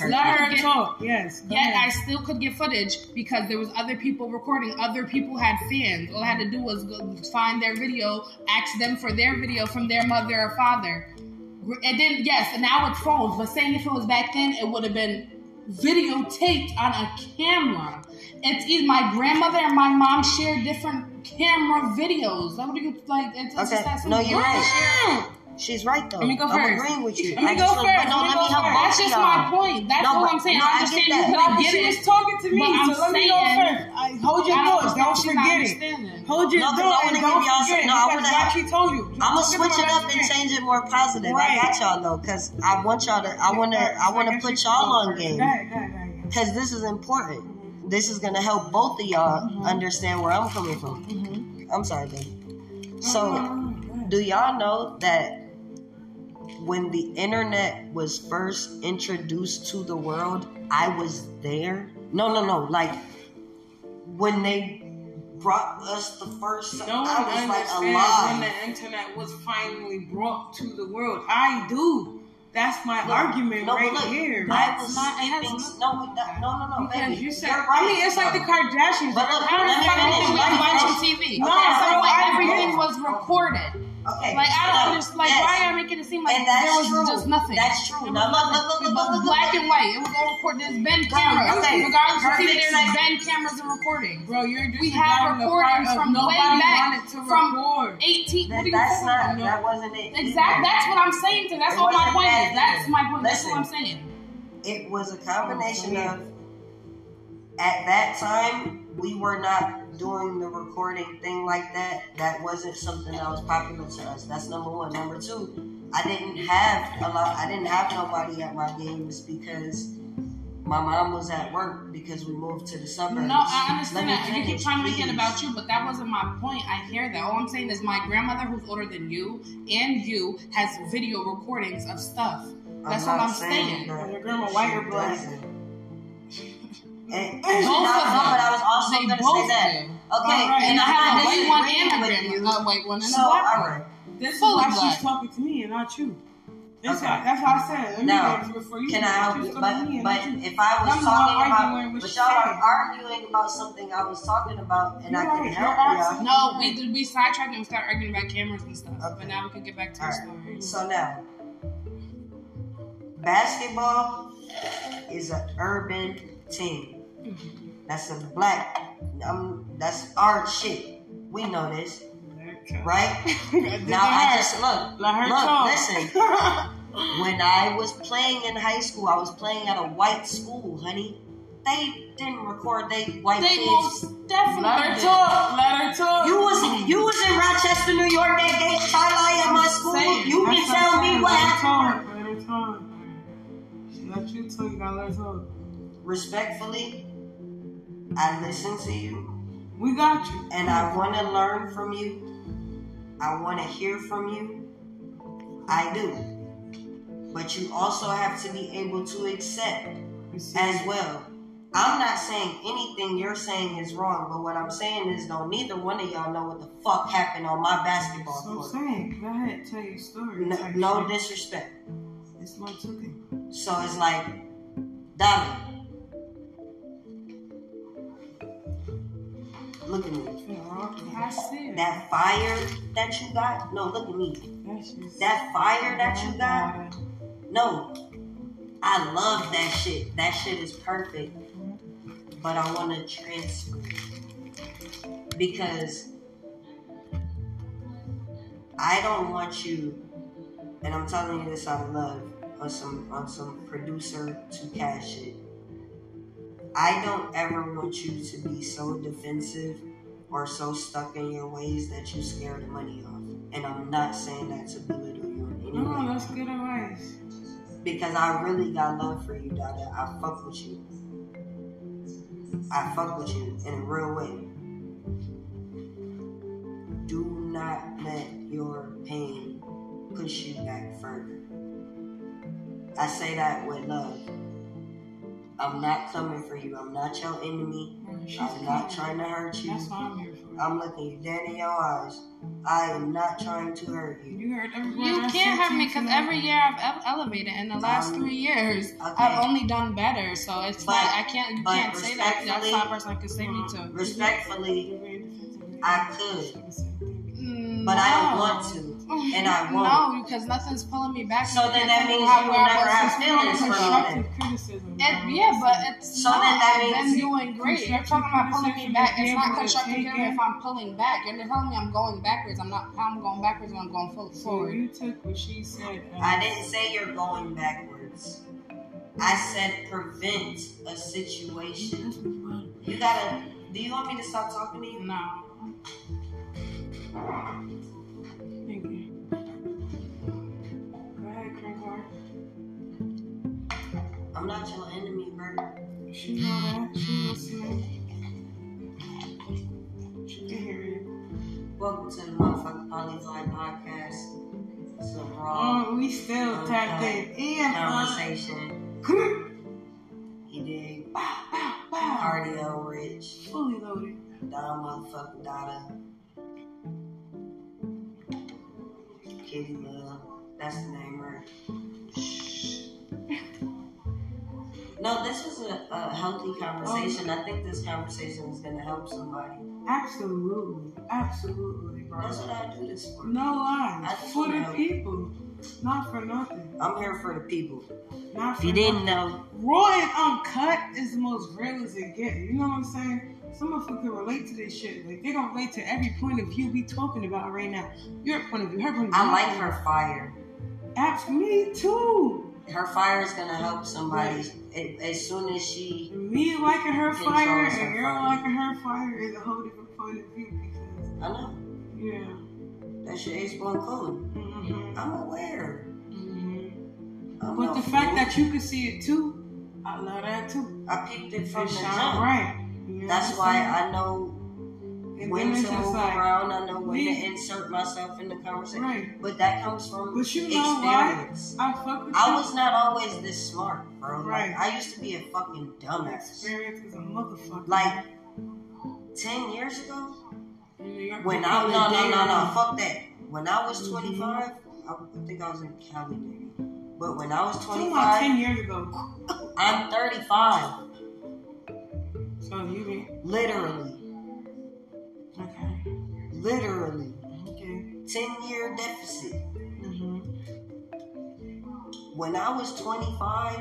still could get footage because there was other people recording. Other people had fans. All I had to do was go find their video, ask them for their video from their mother or father. It didn't. Yes, and now it's phones. But saying if it was back then, it would have been videotaped on a camera. It's either my grandmother and my mom share different camera videos. What do you like? No, you're right. She's right though. Let me go first. I'm agreeing with you. Let me go first. That's just my point. That's all I'm saying. I understand you couldn't get it. She's talking to me, so let me go first. Hold your thoughts. Don't forget it. Hold your thoughts and don't forget it. Because she told you. I'm gonna switch it up and change it more positive. I got y'all though, because I want y'all to. I want to put y'all on game. Because this is important. This is gonna help both of y'all understand where I'm coming from. I'm sorry, baby. So, do y'all know that when the internet was first introduced to the world, I was there? No. Like, when they brought us the first... No one understands when the internet was finally brought to the world. I do. That's my argument here. I was sleeping. No. Because you said, I mean, it's like the Kardashians. But look, watching TV. No, everything was recorded. Okay. Like, I don't understand. Like, why are you making it seem like there was just nothing? That's true. Now, look. Black and white. It was all recorded. There's been cameras. Regardless of TV, there's been cameras and recording. Bro, we have recordings from way back. From 18. That wasn't it. Exactly. That's what I'm saying. That's all my point is. That's my point. That's what I'm saying. It was a combination of, at that time, we were not doing the recording thing like that. That wasn't something that was popular to us. That's number one. Number two, I didn't have nobody at my games because my mom was at work because we moved to the suburbs. No, I understand that. You keep trying to make it about you, but that wasn't my point. I hear that. All I'm saying is my grandmother, who's older than you, and you, has video recordings of stuff. That's what I'm saying. Your grandma white or black? And but I was also going to say that. Okay, right. And I have a white one and a white one and a black one. Alright. This is why she's talking to me and not you. That's why I said. Now, can I help you? But if I was talking about, but y'all are arguing about something I was talking about, and I can help y'all. No, we sidetracked and we started arguing about cameras and stuff. Okay. But now we can get back to the story. So now, basketball is an urban team. That's a black. That's our shit. We know this, right? Now I just look. Listen. When I was playing in high school, I was playing at a white school, honey. They didn't record they white kids. They most definitely. Let her talk. You was in Rochester, New York that day, highlight at my school. You can tell me what happened. Let her talk. She let you talk. You gotta let her talk. Respectfully, I listen to you. We got you. And I want to learn from you. I want to hear from you. I do. But you also have to be able to accept as well. I'm not saying anything you're saying is wrong, but what I'm saying is neither one of y'all know what the fuck happened on my basketball court. So I'm saying, go ahead, tell your story. No disrespect. It's my talking. So it's like, Diamond, Look at me. I see it. That fire that you got. No, look at me. That fire that you got. No, I love that shit. That shit is perfect. But I want to transfer because I don't want you, and I'm telling you this out of love, on some producer to cash shit. I don't ever want you to be so defensive or so stuck in your ways that you scare the money off. And I'm not saying that to belittle you in any way. No, that's good advice. Because I really got love for you, Dada. I fuck with you. I fuck with you in a real way. Do not let your pain push you back further. I say that with love. I'm not coming for you. I'm not your enemy. I'm not trying to hurt you. That's what I'm here for. I'm looking you dead in your eyes. I am not trying to hurt you. You heard every word You I can't said hurt to me you because tonight. every year I've elevated. In the last 3 years, okay. I've only done better. So it's But- like you can't say that. That's respectfully- not a person I can say me to. Respectfully, You're very defensive. I could, but I don't want to, and I won't. No, because nothing's pulling me back. So then that means you How will where I never was have this feelings for morning. nothing. Constructive criticism. Yeah, but it's So not. then that I've means- been doing great. You're talking about pulling me back. It's not constructive criticism if I'm pulling back. You're telling me I'm going backwards. I'm not. I'm going backwards when I'm going So forward. you took what she said. I didn't say you're going backwards. I said prevent a situation. You gotta. Do you want me to stop talking to you? No. Thank you. Go ahead, Crank Heart. I'm not your enemy, bro. She know that. She listening. She can hear you. Welcome to the motherfucking Polyfly podcast. It's a raw Oh, we still tapped in. And conversation. You dig? Cardio rich. fully loaded. Dada motherfucking Dada. Kitty Love. That's the name, right? No, this was a healthy conversation. I think this conversation is going to help somebody. Absolutely. Absolutely, bro. That's what I do this for. No I lies. just For wanna the help. people. Not for nothing. I'm here for the people. Not If for you didn't nothing. know, Raw and uncut is the most real as it gets. You know what I'm saying? Some of them can relate to this shit. Like, they don't relate to every point of view we talking about right now. Your point of view, her point of view. I like her fire. Me too. Her fire is going to help somebody as soon as she... Me liking her Controls fire her and girl fire. liking her fire is a whole different point of view because, I know. yeah. That shit ain't supposed to cool. Mm-hmm. I'm aware. I'm But no the fact fool. that you can see it too, I love that too. I peeped it from It the shine jump. bright. You know That's what why I'm saying? I know And when then to it's just move like, around. I know when me- to insert myself in the conversation. right. But that comes from But you know why? experience. I fuck with I you. was not always this smart, bro. Right. Like, I used to be a fucking dumbass. Experience is a motherfucker. Like 10 years ago, Yeah, when you're I no, dating. fuck that. When I was 25, I think I was in Cali maybe. But when I was Talking about 10 25, years ago. I'm 35. So you been Literally. okay. Literally. Okay. 10-year deficit. Mm-hmm. When I was 25,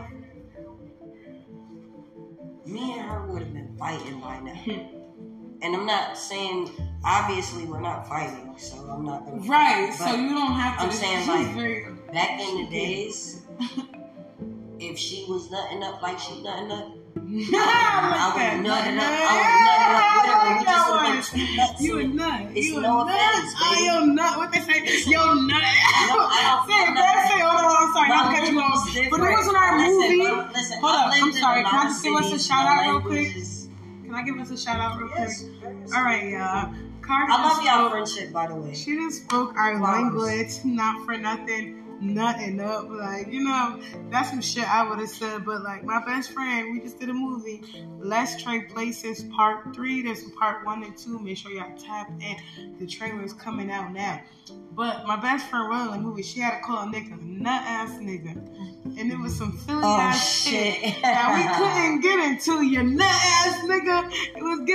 me and her would have been fighting by now. And I'm not saying, obviously, we're not fighting, so I'm not going to Right. fight. So But you don't have to. I'm saying, she's like, very, back in the days, if she was nutting up like she nutting up, I would nut it up. I would nut it up with her, and we just would have been two nuts. You a in it. nut. It's You a no nut. offense, Oh, baby. yo nut. What they say? Yo nut. I don't Say, know. girl, say, hold on, I'm sorry, My not cut you off. language is But it was in different. our movie. Listen, Hold I up, lived I'm in sorry. a Can lot I of just give us a cities. shout My out real language quick? is- Can I give us a shout out real Yes, quick? yes. All right, y'all. Cardi I love just y'all spoke- friendship, by the way. She just spoke our Flowers. language, not for nothing, nothing up. Like, you know, that's some shit I would have said. But, like, my best friend, we just did a movie, Let's Trade Places Part 3. There's Part 1 and 2. Make sure y'all tap in. The trailer is coming out now. But my best friend, Will, in the movie, she had to call a nigga nut-ass nigga. And it was some Philly-ass shit that we couldn't get into. Your nut-ass nigga. It was giving her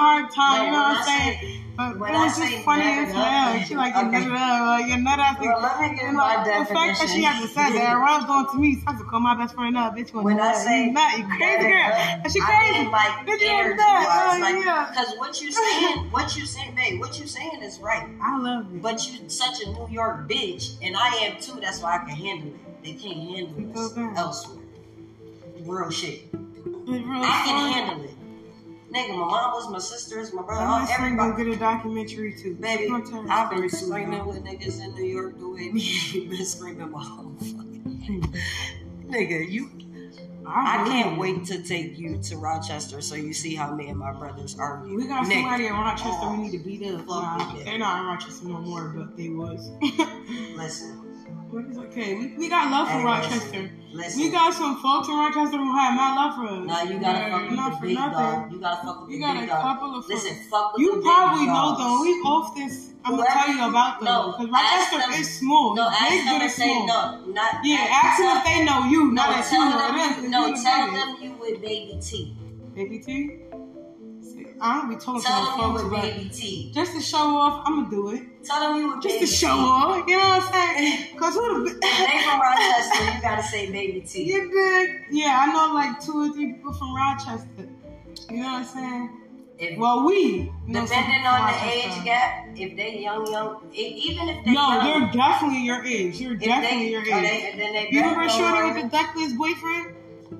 hard time. No, you know when what I'm I saying? say- But when it I was say just funny nut as it up, hell. She like, okay. your nut ass. Well, let me give my The fact that she definition. had to say that, I was going to me, so I could call my best friend up. Bitch, When I say you nut, you crazy nut it girl. up, And she I crazy. mean like Bitch, you a energy nut. wise, Oh, like, yeah. because what you saying, babe, what you saying is right. I love it. But you such a New York bitch, and I am too. That's why I can handle it. They can't handle us elsewhere. Real shit. I can handle it. Nigga, my mom was my sisters, my brother, Everybody everybody. get a documentary too. Baby, I've been screaming with niggas in New York the way me been screaming my whole fucking nigga, I can't wait to take you to Rochester so you see how me and my brothers argue. We got somebody in Rochester we need to beat up. Fuck They're not in Rochester no more, but they was. Listen. But it's okay. We got love for Rochester. Listen. We got some folks in Rochester who have mad love for us. Nah, you gotta fuck with not the for big nothing. dog. You gotta fuck with the You big got a dog. couple of Listen, folks. fuck with You the big probably know dogs. though. We off this. I'm gonna tell you about them. No, Because Rochester is small. No, ask big, them but if it's they small. know. Not, Yeah, ask them if they know you. No, Not if you tell know them. them. No, tell them you with Baby T. Baby T? I don't be talking Tell to them folks, you with but Baby T. just to show off, I'm gonna do it. Tell them you with Just Baby to show T. off, you know what I'm saying? Cause who the They from Rochester, you gotta say Baby T. You dig? Yeah, I know like 2 or 3 people from Rochester. You know what I'm saying? Depending on the age gap, if they young, even if they no, young, they're definitely your age. You're definitely your age. You remember Shorty with the duckless boyfriend?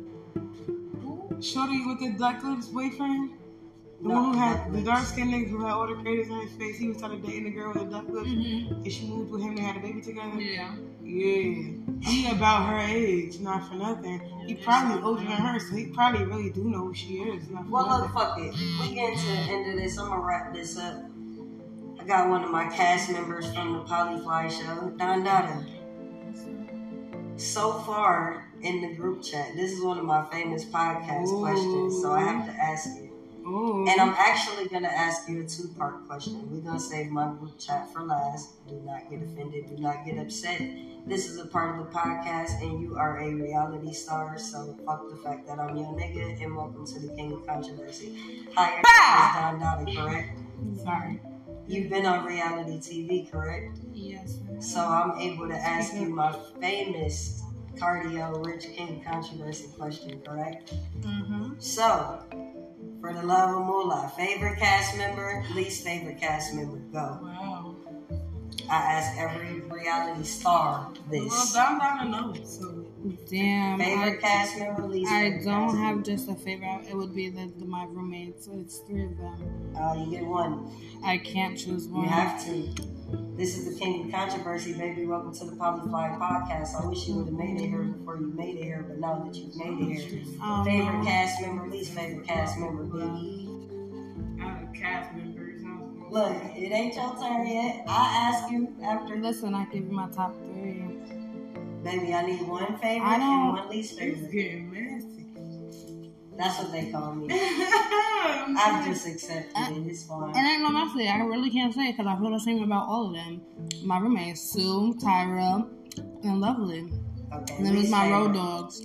Shorty with the duckless boyfriend? The one who had the dark skinned nigga who had all the craters on his face. He was trying to date the girl with the duck lips. And she moved with him. They had a baby together. Yeah. He about her age, not for nothing. He probably older than her, so he probably really do know who she is. Not for nothing. Look, fuck it. We getting to the end of this. I'm gonna wrap this up. I got one of my cast members from the Polyfly show, Don Dada. So far in the group chat, this is one of my famous podcast questions, so I have to ask you. Ooh. And I'm actually going to ask you a 2-part question. We're going to save my group chat for last. Do not get offended. Do not get upset. This is a part of the podcast, and you are a reality star, so fuck the fact that I'm your nigga, and welcome to the King of Controversy. Hi, your name is Don Dada, correct? Sorry. You've been on reality TV, correct? Yes. So I'm able to ask you my famous Cardio Rich King Controversy question, correct? Mm-hmm. So, for the love of Moolah, favorite cast member, least favorite cast member, go. Wow. I ask every reality star this. Well, Don Dada knows. So. Damn. Favorite cast member, least favorite I don't cast have member. just a favorite. It would be my roommates. So it's 3 of them. You get one. I can't choose one. You have to. This is the King of Controversy, baby. Welcome to the Polyfly Podcast. I wish you would have made it here before you made it here, but now that you've made it here, favorite cast member, least favorite cast member, baby. Out of cast members. Look, it ain't your turn yet. I'll ask you after. Listen, I give you my top 3. Baby, I need one favorite and one least favorite. It's getting messy. That's what they call me. I've just accepted it. It's fine. And ain't no messy. I really can't say it because I feel the same about all of them. My roommates, Sue, Tyra, and Lovely. Okay. And them is my road dogs.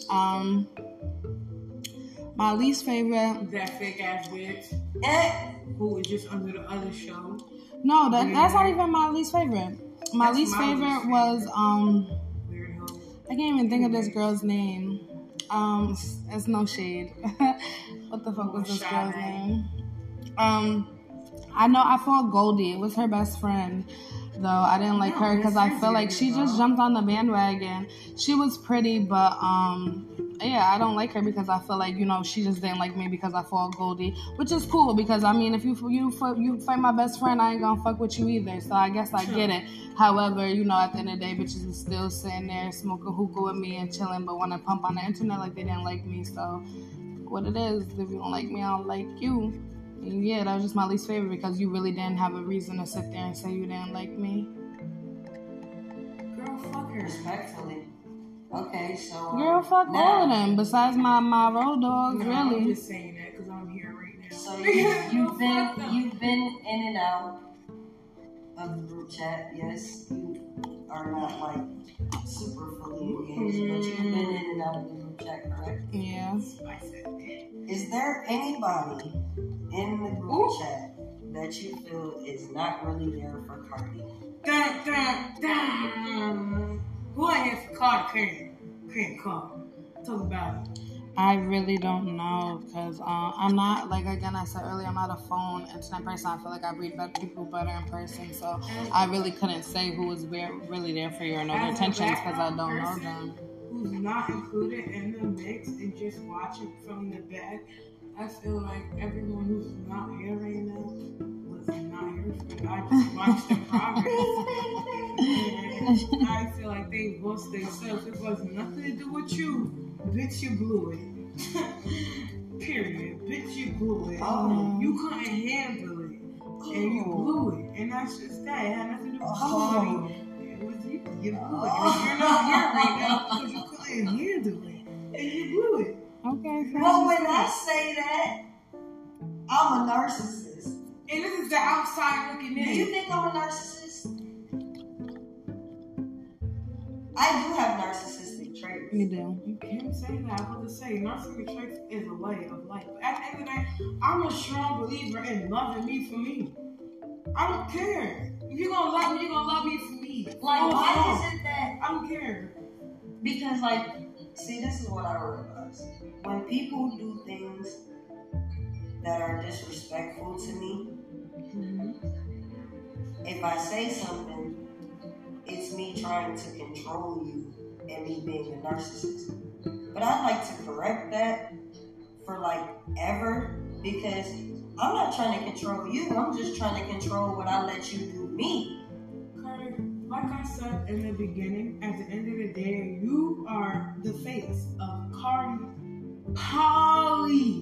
My least favorite. That fake ass bitch Eh. who was just under the other show. No, that's not even my least favorite. My least favorite was Weird hoe. I can't even think of this girl's name. It's no shade. What the fuck was this girl's name? I know I thought Goldie. It was her best friend. Though I didn't like her because I feel like she just jumped on the bandwagon. She was pretty, but yeah, I don't like her because I feel like, you know, she just didn't like me because I fought Goldie, which is cool because I mean, if you fight my best friend, I ain't gonna fuck with you either. So I guess I get it. However, you know, at the end of the day, bitches is still sitting there smoking hookah with me and chilling, but want to pump on the internet like they didn't like me. So what it is, if you don't like me, I don't like you. And yeah, that was just my least favorite because you really didn't have a reason to sit there and say you didn't like me. Girl, fuck her. Respectfully. Okay, so. Girl, fuck now, all of them. Besides my road dogs, No, really. I'm just saying that because I'm here right now. So you've been in and out of the group chat. Yes, you are not like super fully engaged, but you've been in and out of the group chat, correct? Yeah. Is there anybody in the group chat that you feel is not really there for Cardi? Who ain't here for Cardi? Can't call. Talk about it. I really don't know because I'm not, like, again, I said earlier, I'm not a phone internet person. I feel like I read people better in person, so I really couldn't say who was really there for you or know their intentions because I don't know them. Who's not included in the mix and just watching from the back, I feel like everyone who's not here right now was not here for it. I just watched the progress. And I feel like they lost themselves. It was nothing to do with you. Bitch, you blew it. Period. Bitch, you blew it. Oh. You couldn't handle it. And you blew it. And that's just that. It had nothing to do with Cardi. It was you. You blew it. And you're not here right now because you couldn't handle it. And you blew it. Okay. Well, when I say that, I'm a narcissist. And this is the outside looking in. Do you think I'm a narcissist? I do have narcissistic traits. You do. You can't say that. I was to say narcissistic traits is a way of life. But at the end of the day, I'm a strong believer in loving me for me. I don't care. If you're gonna love me, you're gonna love me for me. Like, why is it that? I don't care. Because, like, see, this is what I realize. When people do things that are disrespectful to me, if I say something, it's me trying to control you and me being a narcissist. But I'd like to correct that for, like, ever, because I'm not trying to control you. I'm just trying to control what I let you do me. Carter, like I said in the beginning, at the end of the day, you are the face of Cardi's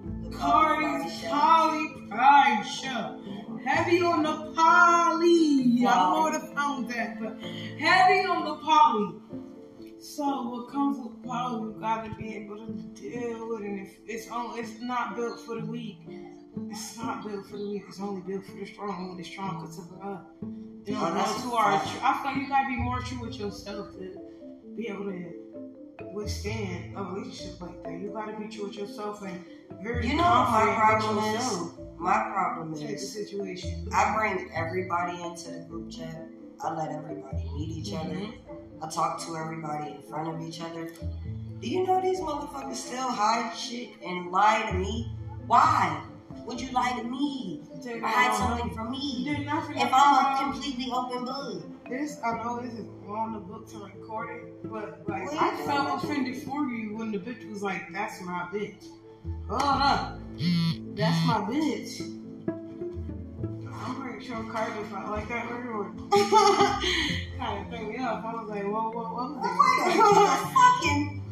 Poly Pride Show. Heavy on the poly. I don't know where to found that, but heavy on the poly. So what comes with poly, you gotta be able to deal with it. And if it's not built for the weak. It's not built for the weak. It's only built for the strong. Only the strong can survive. You know, those who are true. I feel like you gotta be more true with yourself to be able to withstand a relationship like that. You gotta be true with yourself and very. You know what my problem with is? yourself. My problem Take the is situation. I bring everybody into the group chat. I let everybody meet each other. I talk to everybody in front of each other. Do you know these motherfuckers still hide shit and lie to me? Why would you lie to me? Hide something from me if I'm a completely open book. I know this is on the book to record it, but like I felt offended for you when the bitch was like, "That's my bitch." Hold up, that's my bitch. I'm pretty sure Carter felt like that everywhere. Kind of threw me up. I was like, whoa. Fucking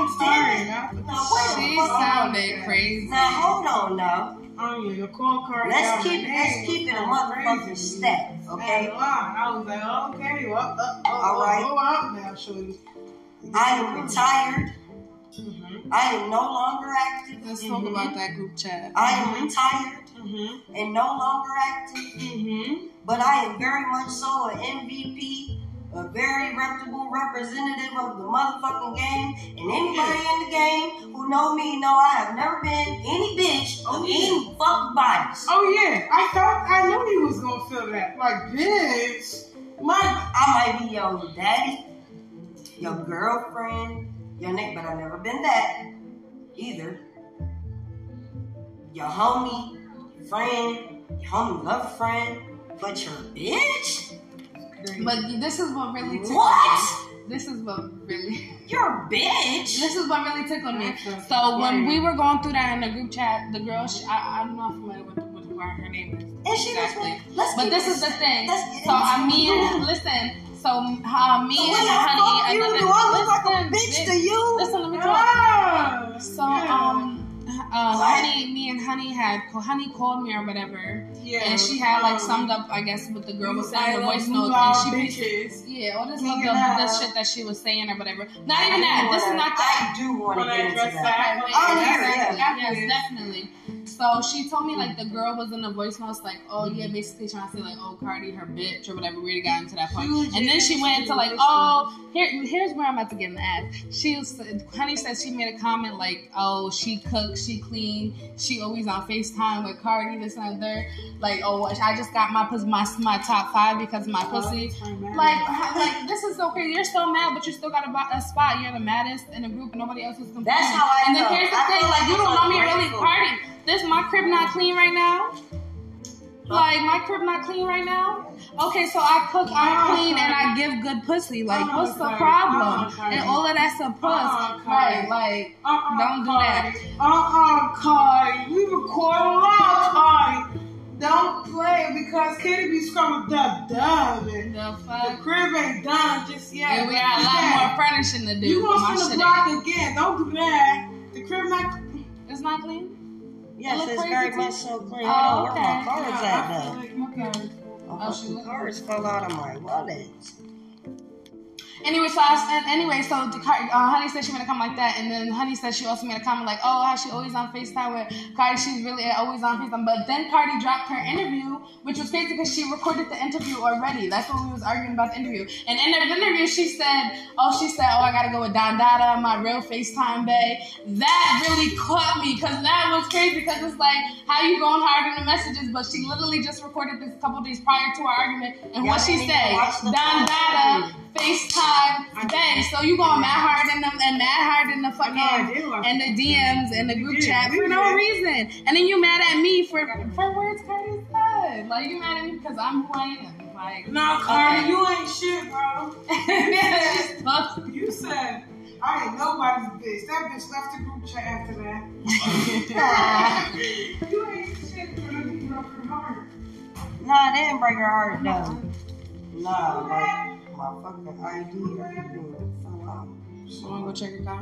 She sounded crazy. Now hold on now. Let's keep it a motherfucking step, okay? I was like, okay, all right. Now, shorty. I am retired. I am no longer active. Let's talk about that group chat. I am retired and no longer active. But I am very much so an MVP, a very reputable representative of the motherfucking game. And anybody in the game who know me know I have never been any bitch of any fucking bodies. Oh yeah, I knew you was gonna feel that. Like, bitch, I might be your daddy, your girlfriend, your nigga, but I've never been that either. Your homie, your friend, your homie love friend, but your bitch? But this is what really tickled me. This is what really... You're a bitch. This is what really tickled me. So when we were going through that in the group chat, the girl, I'm not familiar with what her name is. And she exactly. Was like, but this is the thing. So me and Honey. Do I look like a bitch to you? Listen, let me talk. So Honey called me or whatever. Yeah. And she had like summed up, I guess, what the girl was saying in the voice note. And she all this this shit that she was saying or whatever. Not even that. This is not that. I do want to get into that. Yes, definitely. So she told me like the girl was in the voicemail, like, oh yeah, basically trying to say like, oh Cardi, her bitch or whatever. We already got into that point, and then she went into like, oh, here's where I'm about to get in the ass. Honey said she made a comment like, oh, she cooks, she clean, she always on FaceTime with Cardi, this and that. Like, oh, I just got my top 5 because of my pussy. Like this is so crazy. You're so mad, but you still got a spot. You're the maddest in the group. Nobody else is complaining. That's how I And know. then here's the thing, like you don't know me really, Cardi. This my crib not clean right now. Like my crib not clean right now. Okay, so I cook, I clean, and I give good pussy. Like, what's the problem? And all of that's a puss. Like, don't do that. Cardi. We record a lot, Cardi. Don't play because Katie be scrubbing the crib ain't done just yet. Yeah, we got a lot more furnishing to do. You gonna spin the block again? Don't do that. The crib not. It's not clean. Yes, it's very much so clean. Oh, I don't know okay. where my cards at though. Okay. My fucking cards fell out of my wallet. Anyway, so Honey said she made a comment like that, and then Honey said she also made a comment like, oh, how she always on FaceTime with Cardi, she's really always on FaceTime. But then Cardi dropped her interview, which was crazy because she recorded the interview already. That's when we was arguing about the interview. And in the interview, she said, oh, I gotta go with Don Dada, my real FaceTime bae. That really caught me because that was crazy because it's like, how you going hard in the messages? But she literally just recorded this a couple days prior to our argument, and what she said, Don Dada, FaceTime bae. So you going mad hard in them and mad hard in the fucking and the DMs and the group chat for no reason. And then you mad at me for words Cardi said. Like you mad at me because I'm who I am. Like no, Cardi, you ain't shit, bro. You said I ain't nobody's bitch. That bitch left the group chat after that. You ain't shit, bro. You broke her heart. Nah, they didn't break her heart though. Nah, like my fucking ID or everything fell out. You wanna go check your car?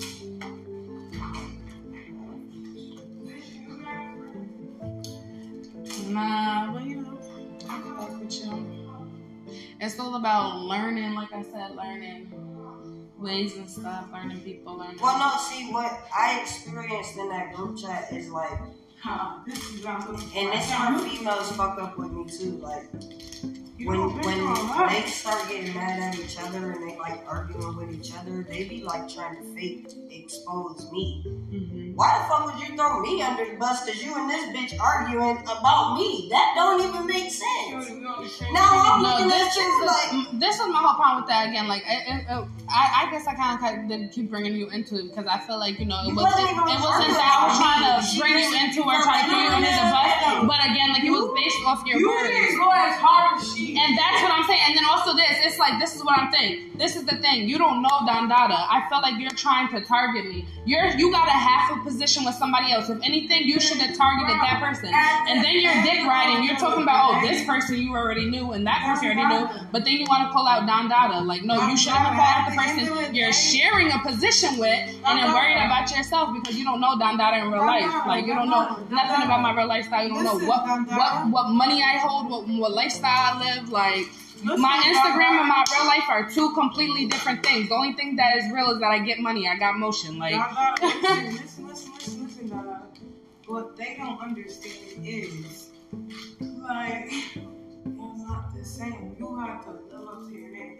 Nah, but you know, I fuck with you. It's all about learning, like I said, learning ways and stuff, learning people, learning. Well, no, see, what I experienced in that group chat is like, and this how females fuck up with me too, like, when they start getting mad at each other and they like arguing with each other, they be like trying to fake expose me. Mm-hmm. Why the fuck would you throw me under the bus? Cause you and this bitch arguing about me. That don't even make sense. Now I'm looking at you like this was my whole problem with that again. Like I guess I kind of did keep bringing you into it because I feel like it wasn't that I was trying to bring you into or try to throw you under the bus, but again like it was based off your words. You didn't go as hard as she. And that's what I'm saying. And then also it's like, this is what I'm saying. This is the thing. You don't know Don Dada. I feel like you're trying to target me. You got a half a position with somebody else. If anything, you should have targeted that person. And then you're dick riding. You're talking about, oh, this person you already knew and that person you already knew. But then you want to call out Don Dada. Like, no, you shouldn't have called out the person you're sharing a position with and then worried about yourself because you don't know Don Dada in real life. Like, you don't know nothing about my real lifestyle. You don't know what money I hold, what lifestyle I live. Like, my Instagram and my real life are two completely different things. The only thing that is real is that I get money. I got motion. Like, listen, Dada. What they don't understand is, like, it's not the same. You have to live up to your name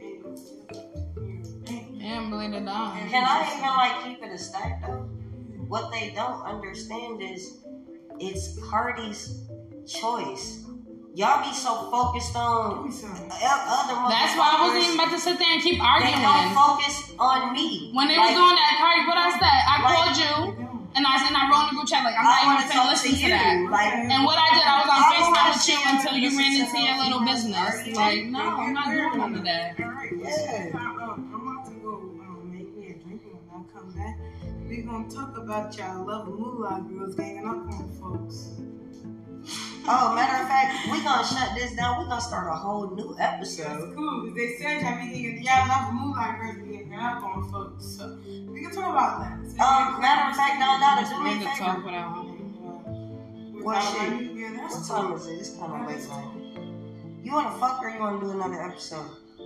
and believe it down. Can I even like keep it a stack though? What they don't understand is it's Cardi's choice. Y'all be so focused on other motherfuckers. That's why I wasn't even about to sit there and keep arguing. They don't focus on me. When they was doing that, Cardi, what I said, I called you and I wrote in the group chat like I'm not even gonna listen to that. And what I did, I was on FaceTime with you until you ran into your little business. Like, no, I'm not doing none of that. Yeah. I'm about to go make me a drink when I come back. We're gonna talk about y'all love moolah girls ganging up on folks. Oh, matter of fact, we're gonna shut this down. We're gonna start a whole new episode. That's cool. They said y'all love moolah girls ganging up on folks. So we can talk about that. Matter of fact, Don Dada, do me a favor. Talk without What time is it? It's kind of late night. You wanna fuck or you wanna do another episode?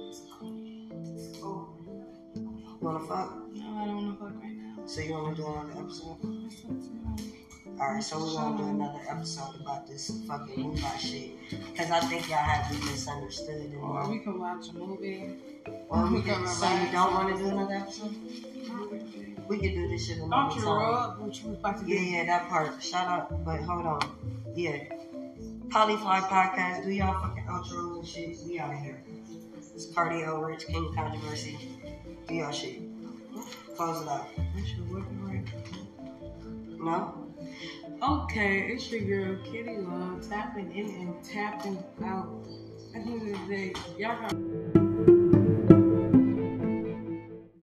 You wanna fuck? No, I don't wanna fuck right now. So you wanna do another episode? Alright, so we're gonna do another episode about this fucking Moolah shit. Because I think y'all have been misunderstood. Or we can watch a movie. Or we can. So you don't want to do another episode? We can do this shit another time. Yeah, that part. Shout out, but hold on. Yeah. Polyfly Podcast, do y'all fucking outros and shit. We out of here. It's Cardio, Rich, King Controversy. Do y'all shit. Close it out. No? Okay, it's your girl Kitty Love tapping in and tapping out. At the end of the day, y'all got.